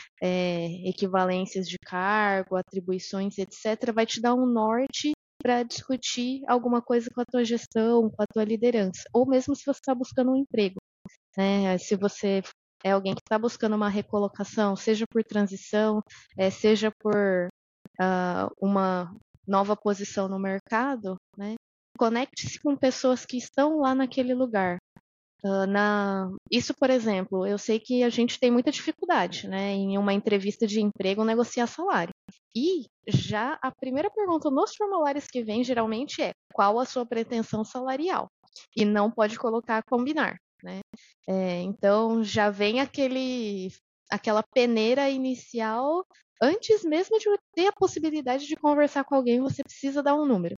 é, equivalências de cargo, atribuições, etcétera, vai te dar um norte para discutir alguma coisa com a tua gestão, com a tua liderança, ou mesmo se você está buscando um emprego, né? Se você é alguém que está buscando uma recolocação, seja por transição, é, seja por uh, uma nova posição no mercado, né? Conecte-se com pessoas que estão lá naquele lugar. Uh, na... Isso, por exemplo, eu sei que a gente tem muita dificuldade, né, em uma entrevista de emprego negociar salário. E já a primeira pergunta nos formulários que vem geralmente é qual a sua pretensão salarial? E não pode colocar combinar. Né? É, então já vem aquele, aquela peneira inicial, antes mesmo de ter a possibilidade de conversar com alguém, você precisa dar um número.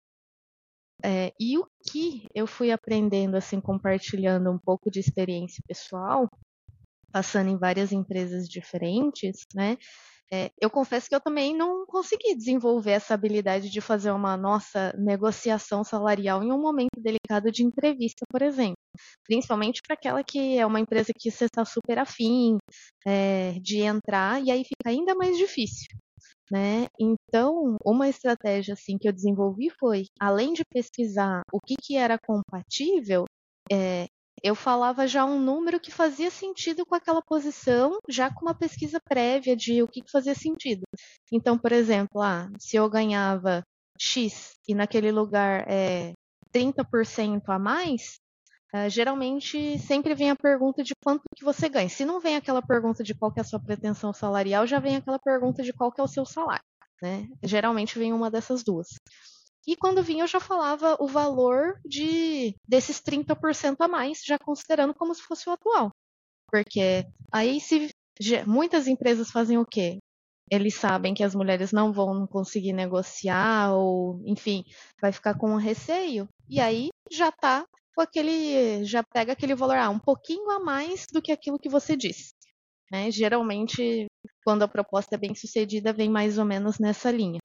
É, e o que eu fui aprendendo, assim, compartilhando um pouco de experiência pessoal, passando em várias empresas diferentes, né? É, eu confesso que eu também não consegui desenvolver essa habilidade de fazer uma nossa negociação salarial em um momento delicado de entrevista, por exemplo. Principalmente para aquela que é uma empresa que você está super afim é, de entrar, e aí fica ainda mais difícil. Né? Então, uma estratégia assim, que eu desenvolvi foi, além de pesquisar o que, que era compatível, é, eu falava já um número que fazia sentido com aquela posição, já com uma pesquisa prévia de o que, que fazia sentido. Então, por exemplo, ah, se eu ganhava X e naquele lugar é trinta por cento a mais, Uh, geralmente sempre vem a pergunta de quanto que você ganha. Se não vem aquela pergunta de qual que é a sua pretensão salarial, já vem aquela pergunta de qual que é o seu salário. Né? Geralmente vem uma dessas duas. E quando vinha eu já falava o valor de, desses trinta por cento a mais, já considerando como se fosse o atual. Porque aí se muitas empresas fazem o quê? Eles sabem que as mulheres não vão conseguir negociar ou, enfim, vai ficar com um receio. E aí já está com aquele, já pega aquele valor ah, um pouquinho a mais do que aquilo que você disse. Né? Geralmente, quando a proposta é bem sucedida, vem mais ou menos nessa linha.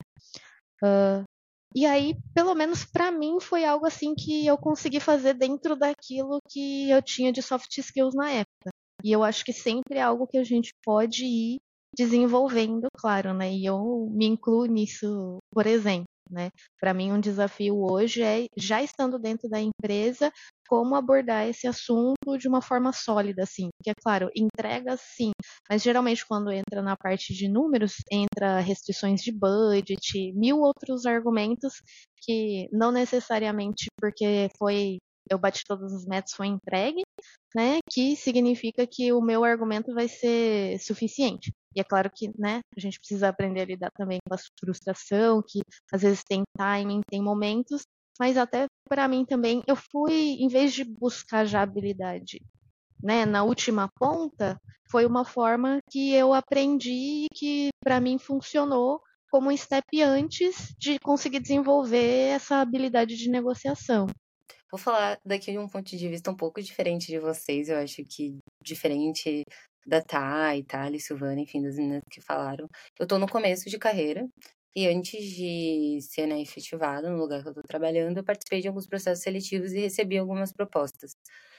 Uh, e aí, pelo menos para mim, foi algo assim que eu consegui fazer dentro daquilo que eu tinha de soft skills na época. E eu acho que sempre é algo que a gente pode ir desenvolvendo, claro, né? E eu me incluo nisso, por exemplo. né? Para mim, um desafio hoje é, já estando dentro da empresa, como abordar esse assunto de uma forma sólida, assim. Porque, é claro, entrega sim, mas geralmente quando entra na parte de números, entra restrições de budget, mil outros argumentos que não necessariamente porque foi eu bati todas as metas, foi entregue, né, que significa que o meu argumento vai ser suficiente. E é claro que, né, a gente precisa aprender a lidar também com a frustração, que às vezes tem timing, tem momentos, mas até para mim também, eu fui, em vez de buscar já habilidade, né, na última ponta, foi uma forma que eu aprendi e que para mim funcionou como um step antes de conseguir desenvolver essa habilidade de negociação. Vou falar daqui de um ponto de vista um pouco diferente de vocês, eu acho que diferente da Thay, Thali, Silvana, enfim, das meninas que falaram. Eu tô no começo de carreira e antes de ser, né, efetivada no lugar que eu tô trabalhando, eu participei de alguns processos seletivos e recebi algumas propostas.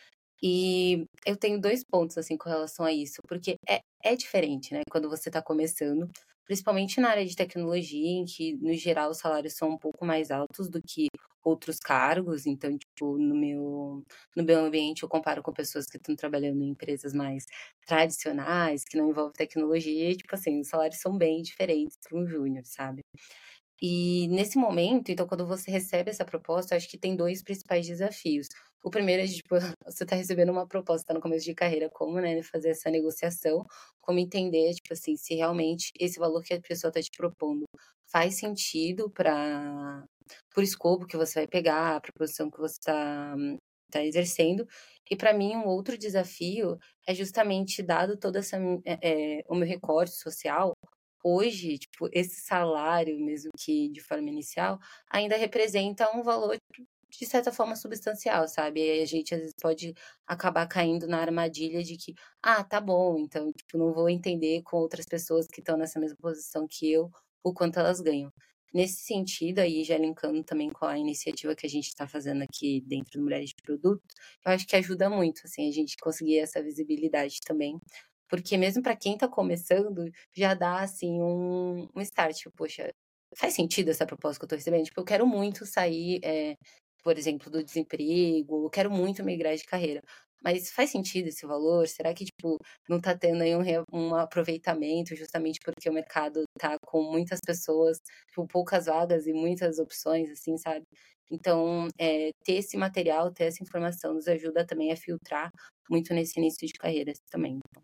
E eu tenho dois pontos, assim, com relação a isso, porque é, é diferente, né, quando você tá começando, principalmente na área de tecnologia, em que, no geral, os salários são um pouco mais altos do que outros cargos, então, tipo, no meu, no meu ambiente eu comparo com pessoas que estão trabalhando em empresas mais tradicionais, que não envolvem tecnologia, e, tipo assim, os salários são bem diferentes para um júnior, sabe? E nesse momento, então, quando você recebe essa proposta, eu acho que tem dois principais desafios. O primeiro é, tipo, você tá recebendo uma proposta, tá no começo de carreira, como, né, fazer essa negociação, como entender, tipo assim, se realmente esse valor que a pessoa tá te propondo faz sentido para por escopo que você vai pegar, para a posição que você está tá exercendo. E para mim, um outro desafio é justamente, dado todo essa, é, é, o meu recorte social, hoje, tipo, esse salário, mesmo que de forma inicial, ainda representa um valor, de certa forma, substancial, sabe? E aí a gente, às vezes, pode acabar caindo na armadilha de que, ah, tá bom, então, tipo, não vou entender com outras pessoas que estão nessa mesma posição que eu, o quanto elas ganham. Nesse sentido, aí, já linkando também com a iniciativa que a gente está fazendo aqui dentro do Mulheres de Produto, eu acho que ajuda muito, assim, a gente conseguir essa visibilidade também, porque mesmo para quem está começando, já dá, assim, um, um start, tipo, poxa, faz sentido essa proposta que eu estou recebendo? Tipo, eu quero muito sair, é, por exemplo, do desemprego, eu quero muito migrar de carreira, mas faz sentido esse valor? Será que, tipo, não está tendo aí um, um aproveitamento justamente porque o mercado está com muitas pessoas, tipo, poucas vagas e muitas opções, assim, sabe? Então, é, ter esse material, ter essa informação nos ajuda também a filtrar muito nesse início de carreira também. Então,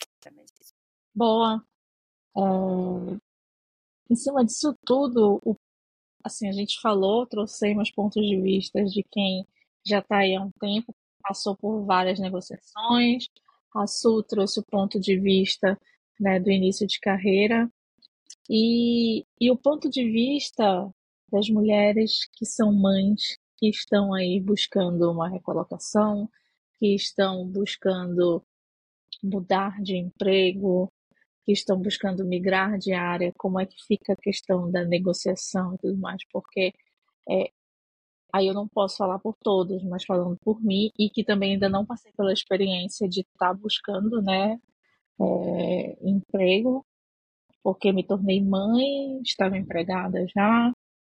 boa. É, em cima disso tudo, o, assim, a gente falou, trouxemos pontos de vista de quem já está aí há um tempo, passou por várias negociações. A Su trouxe o ponto de vista, né, do início de carreira. E, e o ponto de vista das mulheres que são mães, que estão aí buscando uma recolocação, que estão buscando mudar de emprego, que estão buscando migrar de área, como é que fica a questão da negociação e tudo mais, porque é, aí eu não posso falar por todos, mas falando por mim, e que também ainda não passei pela experiência de estar tá buscando, né, é, emprego, porque me tornei mãe, estava empregada já,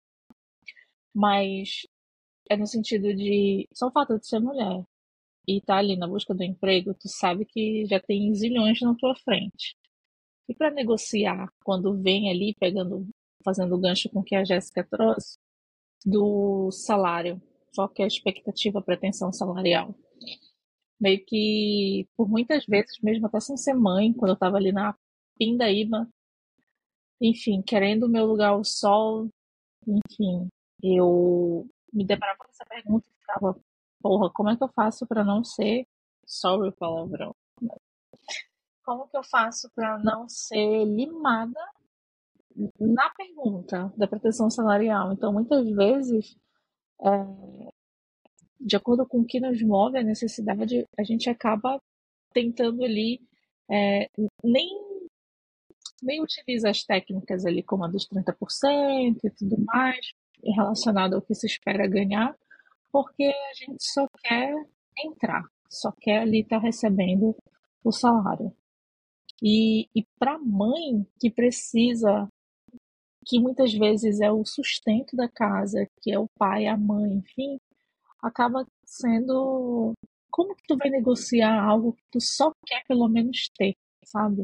mas é no sentido de, só o fato de ser mulher e estar tá ali na busca do emprego, tu sabe que já tem zilhões na tua frente. E para negociar, quando vem ali, pegando, fazendo o gancho com o que a Jéssica trouxe, do salário, qual que é a expectativa, a pretensão salarial? Meio que, por muitas vezes, mesmo até sem ser mãe, quando eu estava ali na pindaíba, enfim, querendo o meu lugar ao sol, enfim, eu me deparava com essa pergunta e ficava, porra, como é que eu faço para não ser, sorry o palavrão, como que eu faço para não ser limada na pergunta da pretensão salarial? Então, muitas vezes, é, de acordo com o que nos move a necessidade, a gente acaba tentando ali, é, nem, nem utiliza as técnicas ali como a dos trinta por cento e tudo mais, relacionado ao que se espera ganhar, porque a gente só quer entrar, só quer ali estar recebendo o salário. E, e para a mãe que precisa que muitas vezes é o sustento da casa, que é o pai, a mãe, enfim, acaba sendo... Como que tu vai negociar algo que tu só quer pelo menos ter, sabe?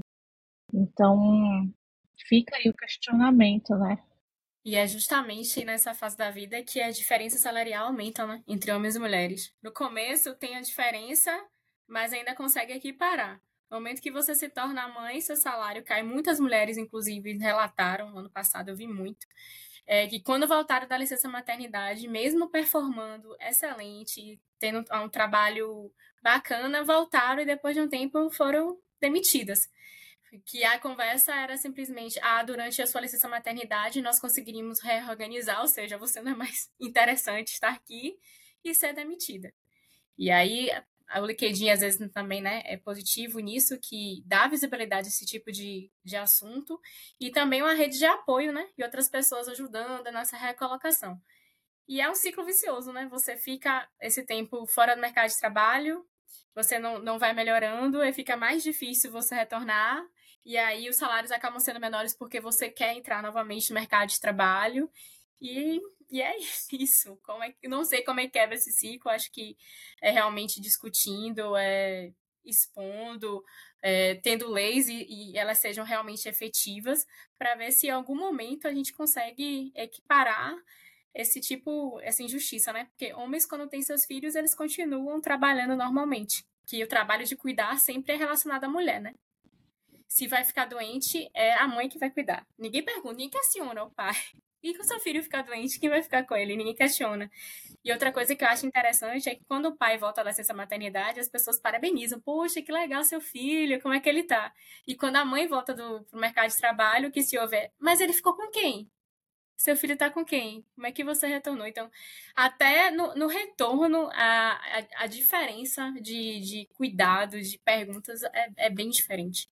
Então, fica aí o questionamento, né? E é justamente nessa fase da vida que a diferença salarial aumenta, né? Entre homens e mulheres. No começo tem a diferença, mas ainda consegue equiparar. No momento que você se torna mãe, seu salário cai. Muitas mulheres, inclusive, relataram, ano passado eu vi muito, é, que quando voltaram da licença maternidade, mesmo performando excelente, tendo um trabalho bacana, voltaram e depois de um tempo foram demitidas. Que a conversa era simplesmente, ah, durante a sua licença maternidade nós conseguiríamos reorganizar, ou seja, você não é mais interessante estar aqui e ser demitida. E aí, o LinkedIn às vezes também, né, é positivo nisso, que dá visibilidade a esse tipo de, de assunto, e também uma rede de apoio, né, e outras pessoas ajudando nessa recolocação. E é um ciclo vicioso, né, você fica esse tempo fora do mercado de trabalho, você não, não vai melhorando, e fica mais difícil você retornar, e aí os salários acabam sendo menores porque você quer entrar novamente no mercado de trabalho, e, e é isso. Como é, não sei como é que quebra esse ciclo, acho que é realmente discutindo, é, expondo, é, tendo leis e, e elas sejam realmente efetivas, para ver se em algum momento a gente consegue equiparar esse tipo, essa injustiça, né? Porque homens, quando têm seus filhos, eles continuam trabalhando normalmente. Que o trabalho de cuidar sempre é relacionado à mulher, né? Se vai ficar doente, é a mãe que vai cuidar. Ninguém pergunta, ninguém questiona o pai. E quando o seu filho ficar doente, quem vai ficar com ele? Ninguém questiona. E outra coisa que eu acho interessante é que quando o pai volta da licença maternidade, as pessoas parabenizam. Poxa, que legal seu filho, como é que ele tá? E quando a mãe volta do, pro mercado de trabalho, o que se ouve é, mas ele ficou com quem? Seu filho tá com quem? Como é que você retornou? Então, até no, no retorno, a, a, a diferença de, de cuidados, de perguntas, é, é bem diferente.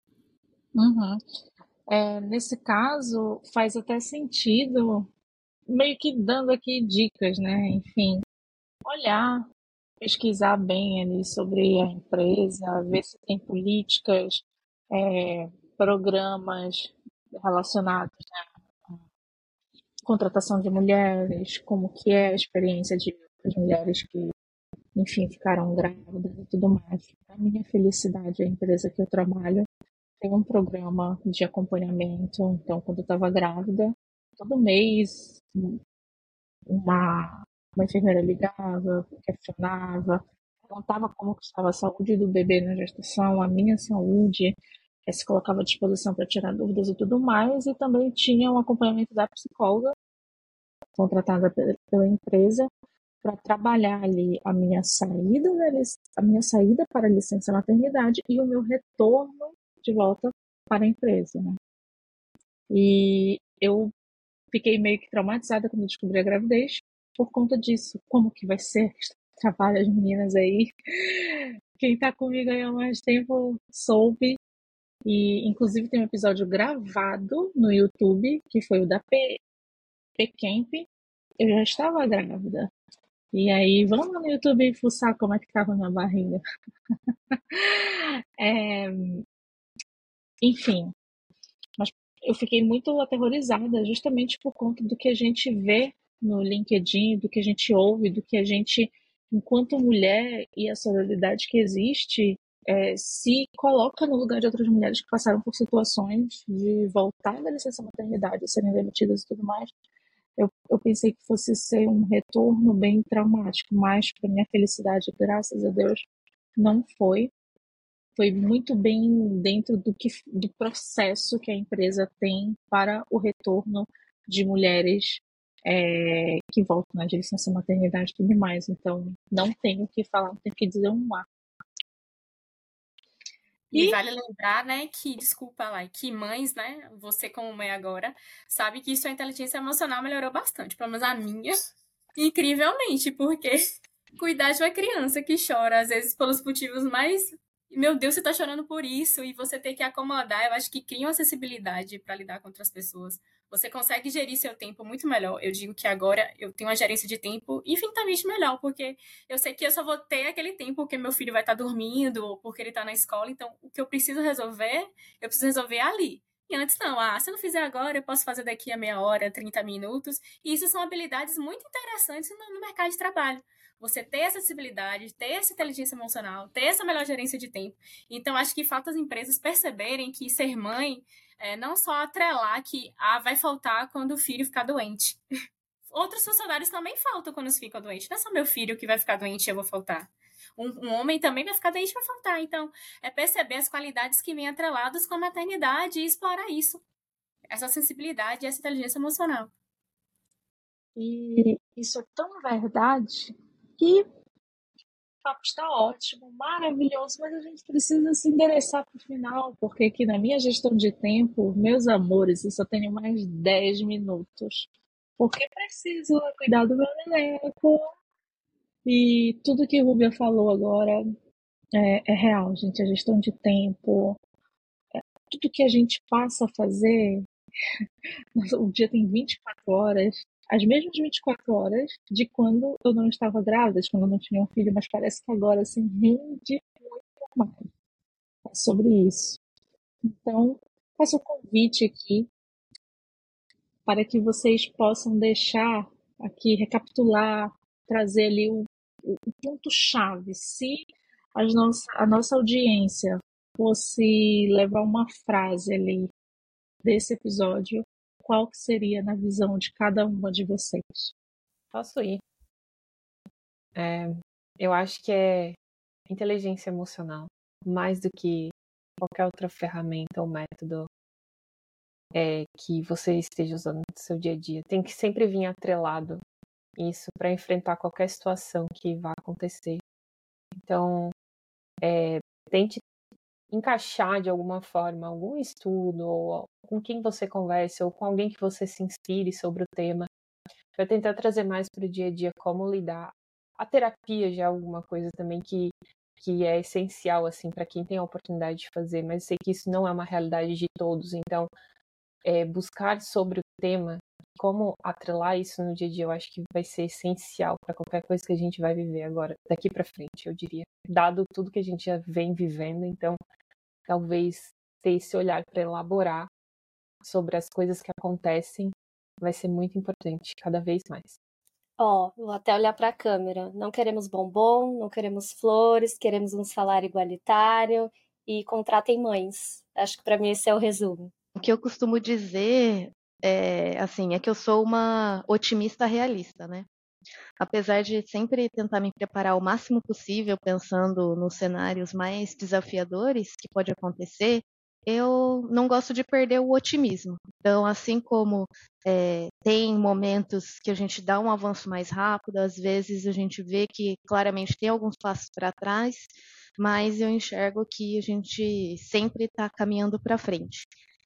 Uhum. É, nesse caso, faz até sentido, meio que dando aqui dicas, né? Enfim, olhar, pesquisar bem ali sobre a empresa, ver se tem políticas, é, programas relacionados à contratação de mulheres, como que é a experiência de outras mulheres que, enfim, ficaram grávidas e tudo mais. Para minha felicidade, a empresa que eu trabalho tem um programa de acompanhamento. Então, quando eu estava grávida, todo mês uma, uma enfermeira ligava, questionava, perguntava como estava a saúde do bebê na gestação, a minha saúde, se colocava à disposição para tirar dúvidas e tudo mais, e também tinha um acompanhamento da psicóloga, contratada pela empresa, para trabalhar ali a minha saída da, a minha saída para a licença maternidade e o meu retorno de volta para a empresa, né? E eu fiquei meio que traumatizada quando descobri a gravidez por conta disso. Como que vai ser? Trabalho as meninas aí. Quem tá comigo aí há mais tempo soube. E inclusive tem um episódio gravado no YouTube, que foi o da P, P Camp. Eu já estava grávida. E aí, vamos lá no YouTube fuçar como é que tava minha barriga. É, enfim, mas eu fiquei muito aterrorizada justamente por conta do que a gente vê no LinkedIn, do que a gente ouve, do que a gente, enquanto mulher, e a sororidade que existe, é, se coloca no lugar de outras mulheres que passaram por situações de voltar da licença maternidade, serem demitidas e tudo mais. Eu, eu pensei que fosse ser um retorno bem traumático, mas para minha felicidade, graças a Deus, não foi. Foi muito bem dentro do, que, do processo que a empresa tem para o retorno de mulheres é, que voltam, né, de licença maternidade e tudo mais. Então, não tenho o que falar, não tenho o que dizer um A. E, e vale lembrar, né, que, desculpa lá, que mães, né, você como mãe agora, sabe que sua inteligência emocional melhorou bastante, pelo menos a minha, incrivelmente, porque cuidar de uma criança que chora, às vezes, pelos motivos mais... Meu Deus, você tá chorando por isso, e você tem que acomodar, eu acho que cria uma acessibilidade para lidar com outras pessoas. Você consegue gerir seu tempo muito melhor. Eu digo que agora eu tenho uma gerência de tempo infinitamente melhor, porque eu sei que eu só vou ter aquele tempo porque meu filho vai estar dormindo, ou porque ele tá na escola, então o que eu preciso resolver, eu preciso resolver ali. E antes não, ah, se eu não fizer agora, eu posso fazer daqui a meia hora, trinta minutos. E isso são habilidades muito interessantes no, no mercado de trabalho. Você ter essa acessibilidade, ter essa inteligência emocional, ter essa melhor gerência de tempo. Então, acho que falta as empresas perceberem que ser mãe é não só atrelar que ah, vai faltar quando o filho ficar doente. Outros funcionários também faltam quando eles ficam doentes. Não é só meu filho que vai ficar doente e eu vou faltar. Um, um homem também vai ficar doente e vai faltar. Então, é perceber as qualidades que vêm atreladas com a maternidade e explorar isso. Essa sensibilidade e essa inteligência emocional. E isso é tão verdade que o papo está ótimo, maravilhoso, mas a gente precisa se endereçar para o final, porque aqui na minha gestão de tempo, meus amores, eu só tenho mais dez minutos. Porque preciso cuidar do meu neneco. E tudo que o Rubia falou agora é, é real, gente. A gestão de tempo, tudo que a gente passa a fazer, o dia tem vinte e quatro horas, as mesmas vinte e quatro horas de quando eu não estava grávida, de quando eu não tinha um filho, mas parece que agora assim rende muito mais. É sobre isso. Então, faço o convite aqui para que vocês possam deixar aqui, recapitular, trazer ali o, o, o ponto-chave. Se as nossa, a nossa audiência fosse levar uma frase ali desse episódio, qual que seria na visão de cada uma de vocês? Posso ir. É, eu acho que é inteligência emocional, mais do que qualquer outra ferramenta ou método é, que você esteja usando no seu dia a dia. Tem que sempre vir atrelado isso para enfrentar qualquer situação que vá acontecer. Então, é, tente encaixar de alguma forma algum estudo, ou com quem você converse, ou com alguém que você se inspire sobre o tema, para tentar trazer mais para o dia a dia como lidar. A terapia já é alguma coisa também que, que é essencial assim, para quem tem a oportunidade de fazer, mas eu sei que isso não é uma realidade de todos, então é, buscar sobre o tema, como atrelar isso no dia a dia, eu acho que vai ser essencial para qualquer coisa que a gente vai viver agora, daqui para frente, eu diria. Dado tudo que a gente já vem vivendo, então talvez ter esse olhar para elaborar sobre as coisas que acontecem vai ser muito importante, cada vez mais. Ó, vou até olhar para a câmera. Não queremos bombom, não queremos flores, queremos um salário igualitário e contratem mães. Acho que para mim esse é o resumo. O que eu costumo dizer é, assim, é que eu sou uma otimista realista, né? Apesar de sempre tentar me preparar o máximo possível, pensando nos cenários mais desafiadores que pode acontecer, eu não gosto de perder o otimismo. Então, assim como é, tem momentos que a gente dá um avanço mais rápido, às vezes a gente vê que claramente tem alguns passos para trás, mas eu enxergo que a gente sempre está caminhando para frente.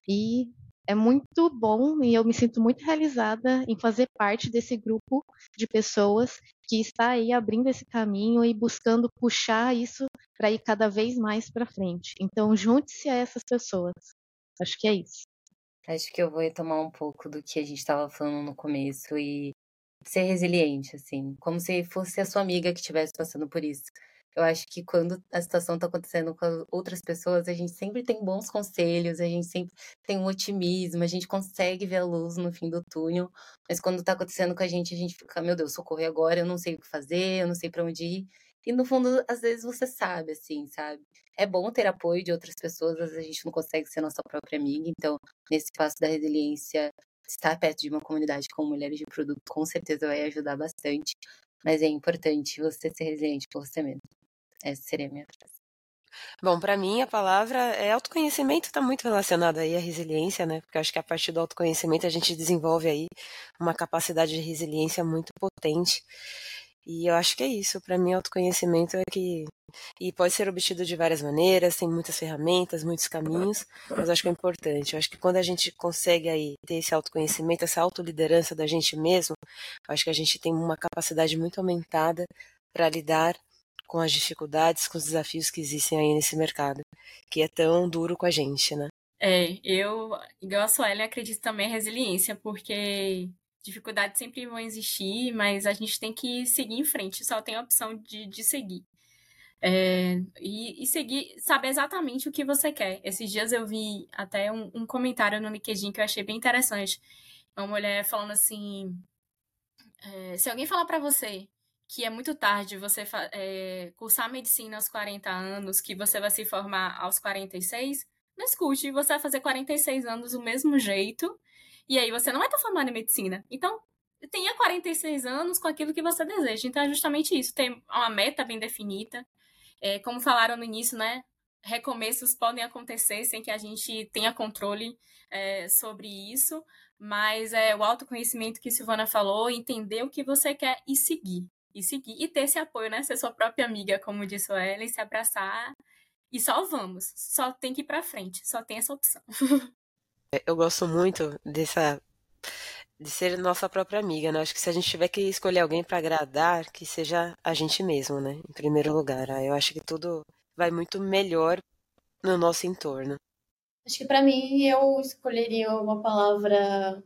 E é muito bom e eu me sinto muito realizada em fazer parte desse grupo de pessoas que está aí abrindo esse caminho e buscando puxar isso para ir cada vez mais para frente. Então, junte-se a essas pessoas. Acho que é isso. Acho que eu vou retomar um pouco do que a gente estava falando no começo e ser resiliente, assim, como se fosse a sua amiga que estivesse passando por isso. Eu acho que quando a situação está acontecendo com outras pessoas, a gente sempre tem bons conselhos, a gente sempre tem um otimismo, a gente consegue ver a luz no fim do túnel, mas quando está acontecendo com a gente, a gente fica, meu Deus, socorre agora, eu não sei o que fazer, eu não sei para onde ir. E no fundo, às vezes você sabe, assim, sabe? É bom ter apoio de outras pessoas, às vezes a gente não consegue ser nossa própria amiga, então, nesse passo da resiliência, estar perto de uma comunidade com mulheres de produto com certeza vai ajudar bastante, mas é importante você ser resiliente por você mesmo. Essa seria a minha frase. Bom, para mim a palavra é autoconhecimento, está muito relacionado aí à resiliência, né? Porque eu acho que a partir do autoconhecimento a gente desenvolve aí uma capacidade de resiliência muito potente. E eu acho que é isso, para mim autoconhecimento é que e pode ser obtido de várias maneiras, tem muitas ferramentas, muitos caminhos, mas eu acho que é importante. Eu acho que quando a gente consegue aí ter esse autoconhecimento, essa autoliderança da gente mesmo, eu acho que a gente tem uma capacidade muito aumentada para lidar com as dificuldades, com os desafios que existem aí nesse mercado, que é tão duro com a gente, né? É, eu, igual a Suelen, acredito também em resiliência, porque dificuldades sempre vão existir, mas a gente tem que seguir em frente, só tem a opção de, de seguir. É, e, e seguir, saber exatamente o que você quer. Esses dias eu vi até um, um comentário no LinkedIn que eu achei bem interessante. Uma mulher falando assim, é, se alguém falar pra você que é muito tarde você é, cursar medicina aos quarenta anos, que você vai se formar aos quarenta e seis, não escute, você vai fazer quarenta e seis anos do mesmo jeito, e aí você não vai estar formado em medicina. Então, tenha quarenta e seis anos com aquilo que você deseja. Então, é justamente isso, ter uma meta bem definida. É, como falaram no início, né? Recomeços podem acontecer sem que a gente tenha controle é, sobre isso, mas é o autoconhecimento que Silvana falou, entender o que você quer e seguir. E seguir, e ter esse apoio, né? Ser sua própria amiga, como disse a Ellen, se abraçar e só vamos. Só tem que ir pra frente, só tem essa opção. Eu gosto muito dessa de ser nossa própria amiga, né? Acho que se a gente tiver que escolher alguém para agradar, que seja a gente mesmo, né? Em primeiro lugar. Aí eu acho que tudo vai muito melhor no nosso entorno. Acho que para mim eu escolheria uma palavra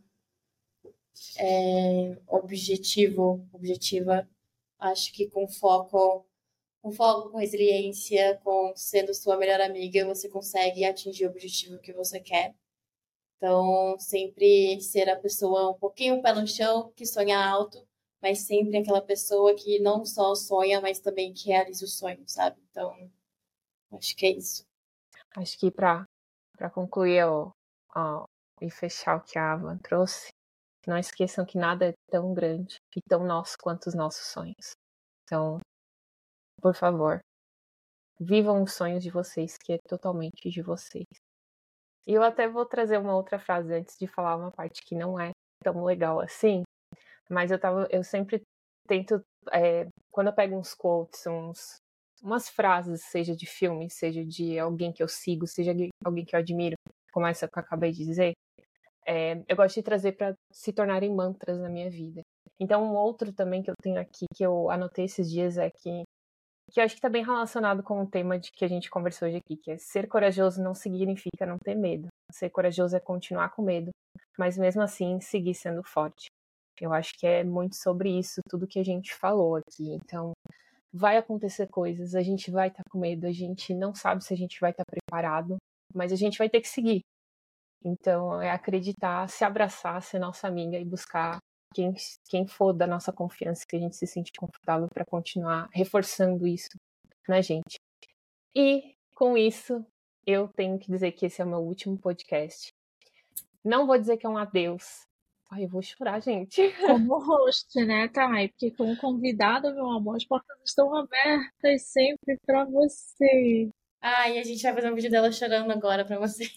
é, objetivo, objetiva. Acho que com foco, com foco, com resiliência, com sendo sua melhor amiga, você consegue atingir o objetivo que você quer. Então, sempre ser a pessoa um pouquinho pé no chão, que sonha alto, mas sempre aquela pessoa que não só sonha, mas também que realiza o sonho, sabe? Então, acho que é isso. Acho que para para concluir ó, ó, e fechar o que a Ava trouxe, não esqueçam que nada é tão grande e tão nosso quanto os nossos sonhos. Então, por favor, vivam os sonhos de vocês, que é totalmente de vocês. E eu até vou trazer uma outra frase antes de falar uma parte que não é tão legal assim, mas eu, tava, eu sempre tento, é, quando eu pego uns quotes, uns, umas frases, seja de filme, seja de alguém que eu sigo, seja alguém que eu admiro, como essa que eu acabei de dizer, é, eu gosto de trazer para se tornarem mantras na minha vida. Então, um outro também que eu tenho aqui, que eu anotei esses dias, é que, que eu acho que está bem relacionado com o tema de que a gente conversou hoje aqui, que é ser corajoso não significa não ter medo. Ser corajoso é continuar com medo, mas mesmo assim seguir sendo forte. Eu acho que é muito sobre isso, tudo que a gente falou aqui. Então, vai acontecer coisas, a gente vai estar com medo, a gente não sabe se a gente vai estar preparado, mas a gente vai ter que seguir. Então, é acreditar, se abraçar, ser nossa amiga e buscar quem, quem for da nossa confiança, que a gente se sente confortável para continuar reforçando isso na gente. E, com isso, eu tenho que dizer que esse é o meu último podcast. Não vou dizer que é um adeus. Ai, eu vou chorar, gente. Como host, né, Thay? Porque como convidada, meu amor, as portas estão abertas sempre para você. Ah, e a gente vai fazer um vídeo dela chorando agora para vocês.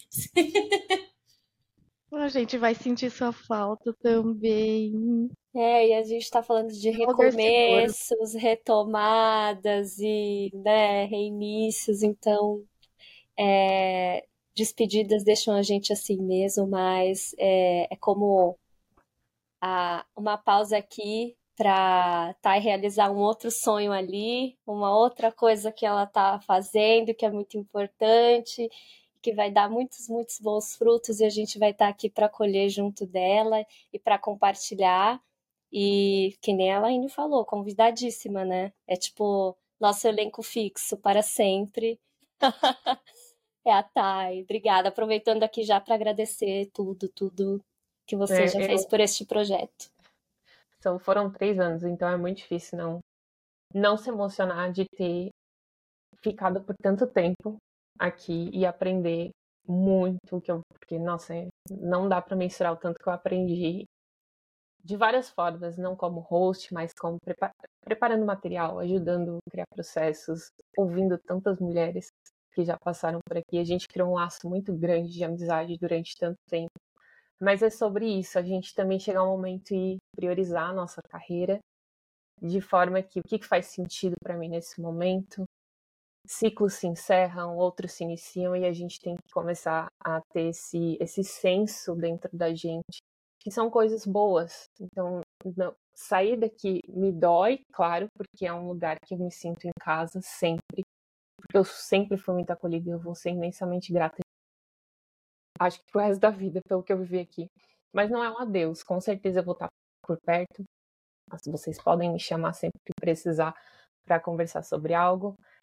A gente vai sentir sua falta também. É, e a gente está falando de É um lugar seguro. recomeços, retomadas e, né, reinícios, então é, despedidas deixam a gente assim mesmo, mas é, é como a, uma pausa aqui para tá, realizar um outro sonho ali, uma outra coisa que ela está fazendo, que é muito importante, que vai dar muitos, muitos bons frutos e a gente vai estar tá aqui para colher junto dela e para compartilhar. E que nem a Laine falou, convidadíssima, né? É tipo nosso elenco fixo para sempre. É a Thay. Obrigada. Aproveitando aqui já para agradecer tudo, tudo que você É, já eu- fez por este projeto. São, foram três anos, então é muito difícil não, não se emocionar de ter ficado por tanto tempo aqui e aprender muito, que eu, porque, nossa, não dá para mensurar o tanto que eu aprendi de várias formas, não como host, mas como prepa- preparando material, ajudando a criar processos, ouvindo tantas mulheres que já passaram por aqui. A gente criou um laço muito grande de amizade durante tanto tempo. Mas é sobre isso, a gente também chegar um momento e priorizar a nossa carreira de forma que o que faz sentido para mim nesse momento. Ciclos se encerram, outros se iniciam e a gente tem que começar a ter esse, esse senso dentro da gente, que são coisas boas. Então, não, sair daqui me dói, claro, porque é um lugar que eu me sinto em casa sempre, porque eu sempre fui muito acolhida e eu vou ser imensamente grata, acho que pro resto da vida, pelo que eu vivi aqui. Mas não é um adeus, com certeza eu vou estar por perto, mas vocês podem me chamar sempre que precisar para conversar sobre algo.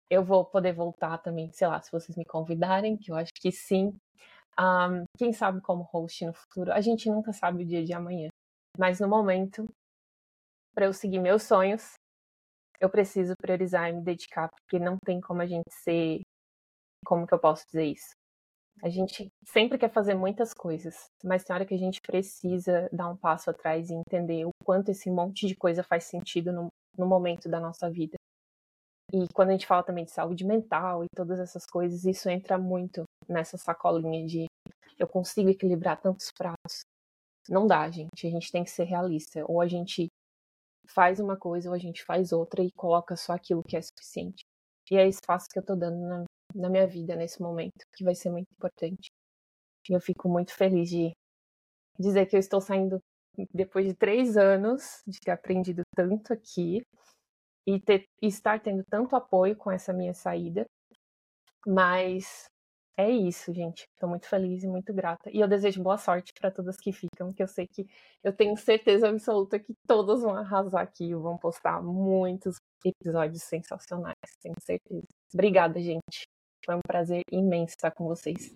eu vou poder voltar também, sei lá, se vocês me convidarem, que eu acho que sim. Um, quem sabe como host no futuro? A gente nunca sabe o dia de amanhã. Mas no momento, para eu seguir meus sonhos, eu preciso priorizar e me dedicar, porque não tem como a gente ser... Como que eu posso dizer isso? A gente sempre quer fazer muitas coisas, mas tem hora que a gente precisa dar um passo atrás e entender o quanto esse monte de coisa faz sentido no, no momento da nossa vida. E quando a gente fala também de saúde mental e todas essas coisas, isso entra muito nessa sacolinha de eu consigo equilibrar tantos pratos. Não dá, gente. A gente tem que ser realista. Ou a gente faz uma coisa ou a gente faz outra e coloca só aquilo que é suficiente. E é esse passo que eu tô dando na, na minha vida nesse momento, que vai ser muito importante. E eu fico muito feliz de dizer que eu estou saindo depois de três anos de ter aprendido tanto aqui e, ter, e estar tendo tanto apoio com essa minha saída. Mas é isso, gente. Estou muito feliz e muito grata. E eu desejo boa sorte para todas que ficam, que eu sei que eu tenho certeza absoluta que todas vão arrasar aqui e vão postar muitos episódios sensacionais, tenho certeza. Obrigada, gente. Foi um prazer imenso estar com vocês.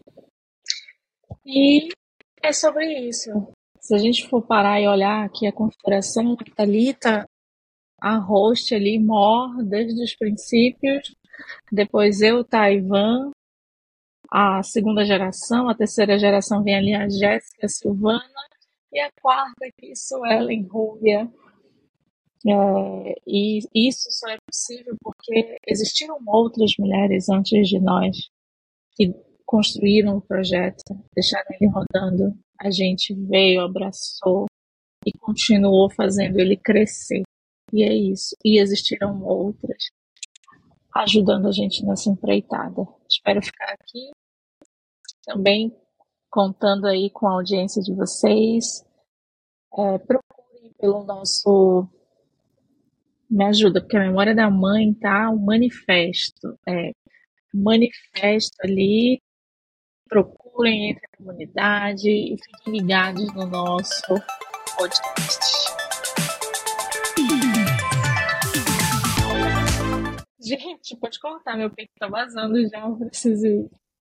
E é sobre isso. Se a gente for parar e olhar aqui a configuração, a Thalita, a host ali, mor desde os princípios, depois eu, Taiwan, a segunda geração, a terceira geração vem ali a Jéssica, a Silvana, e a quarta aqui, Suelen, Rúbia. É, e isso só é possível porque existiram outras mulheres antes de nós que construíram o projeto, deixaram ele rodando. A gente veio, abraçou e continuou fazendo ele crescer. E é isso. E existiram outras ajudando a gente nessa empreitada. Espero ficar aqui também contando aí com a audiência de vocês. É, procurem pelo nosso... Me ajuda, porque a memória da mãe tá um manifesto. É, manifesto ali. Procurem entre a comunidade e fiquem ligados no nosso podcast. Gente, pode cortar, meu peito tá vazando já, eu preciso ir.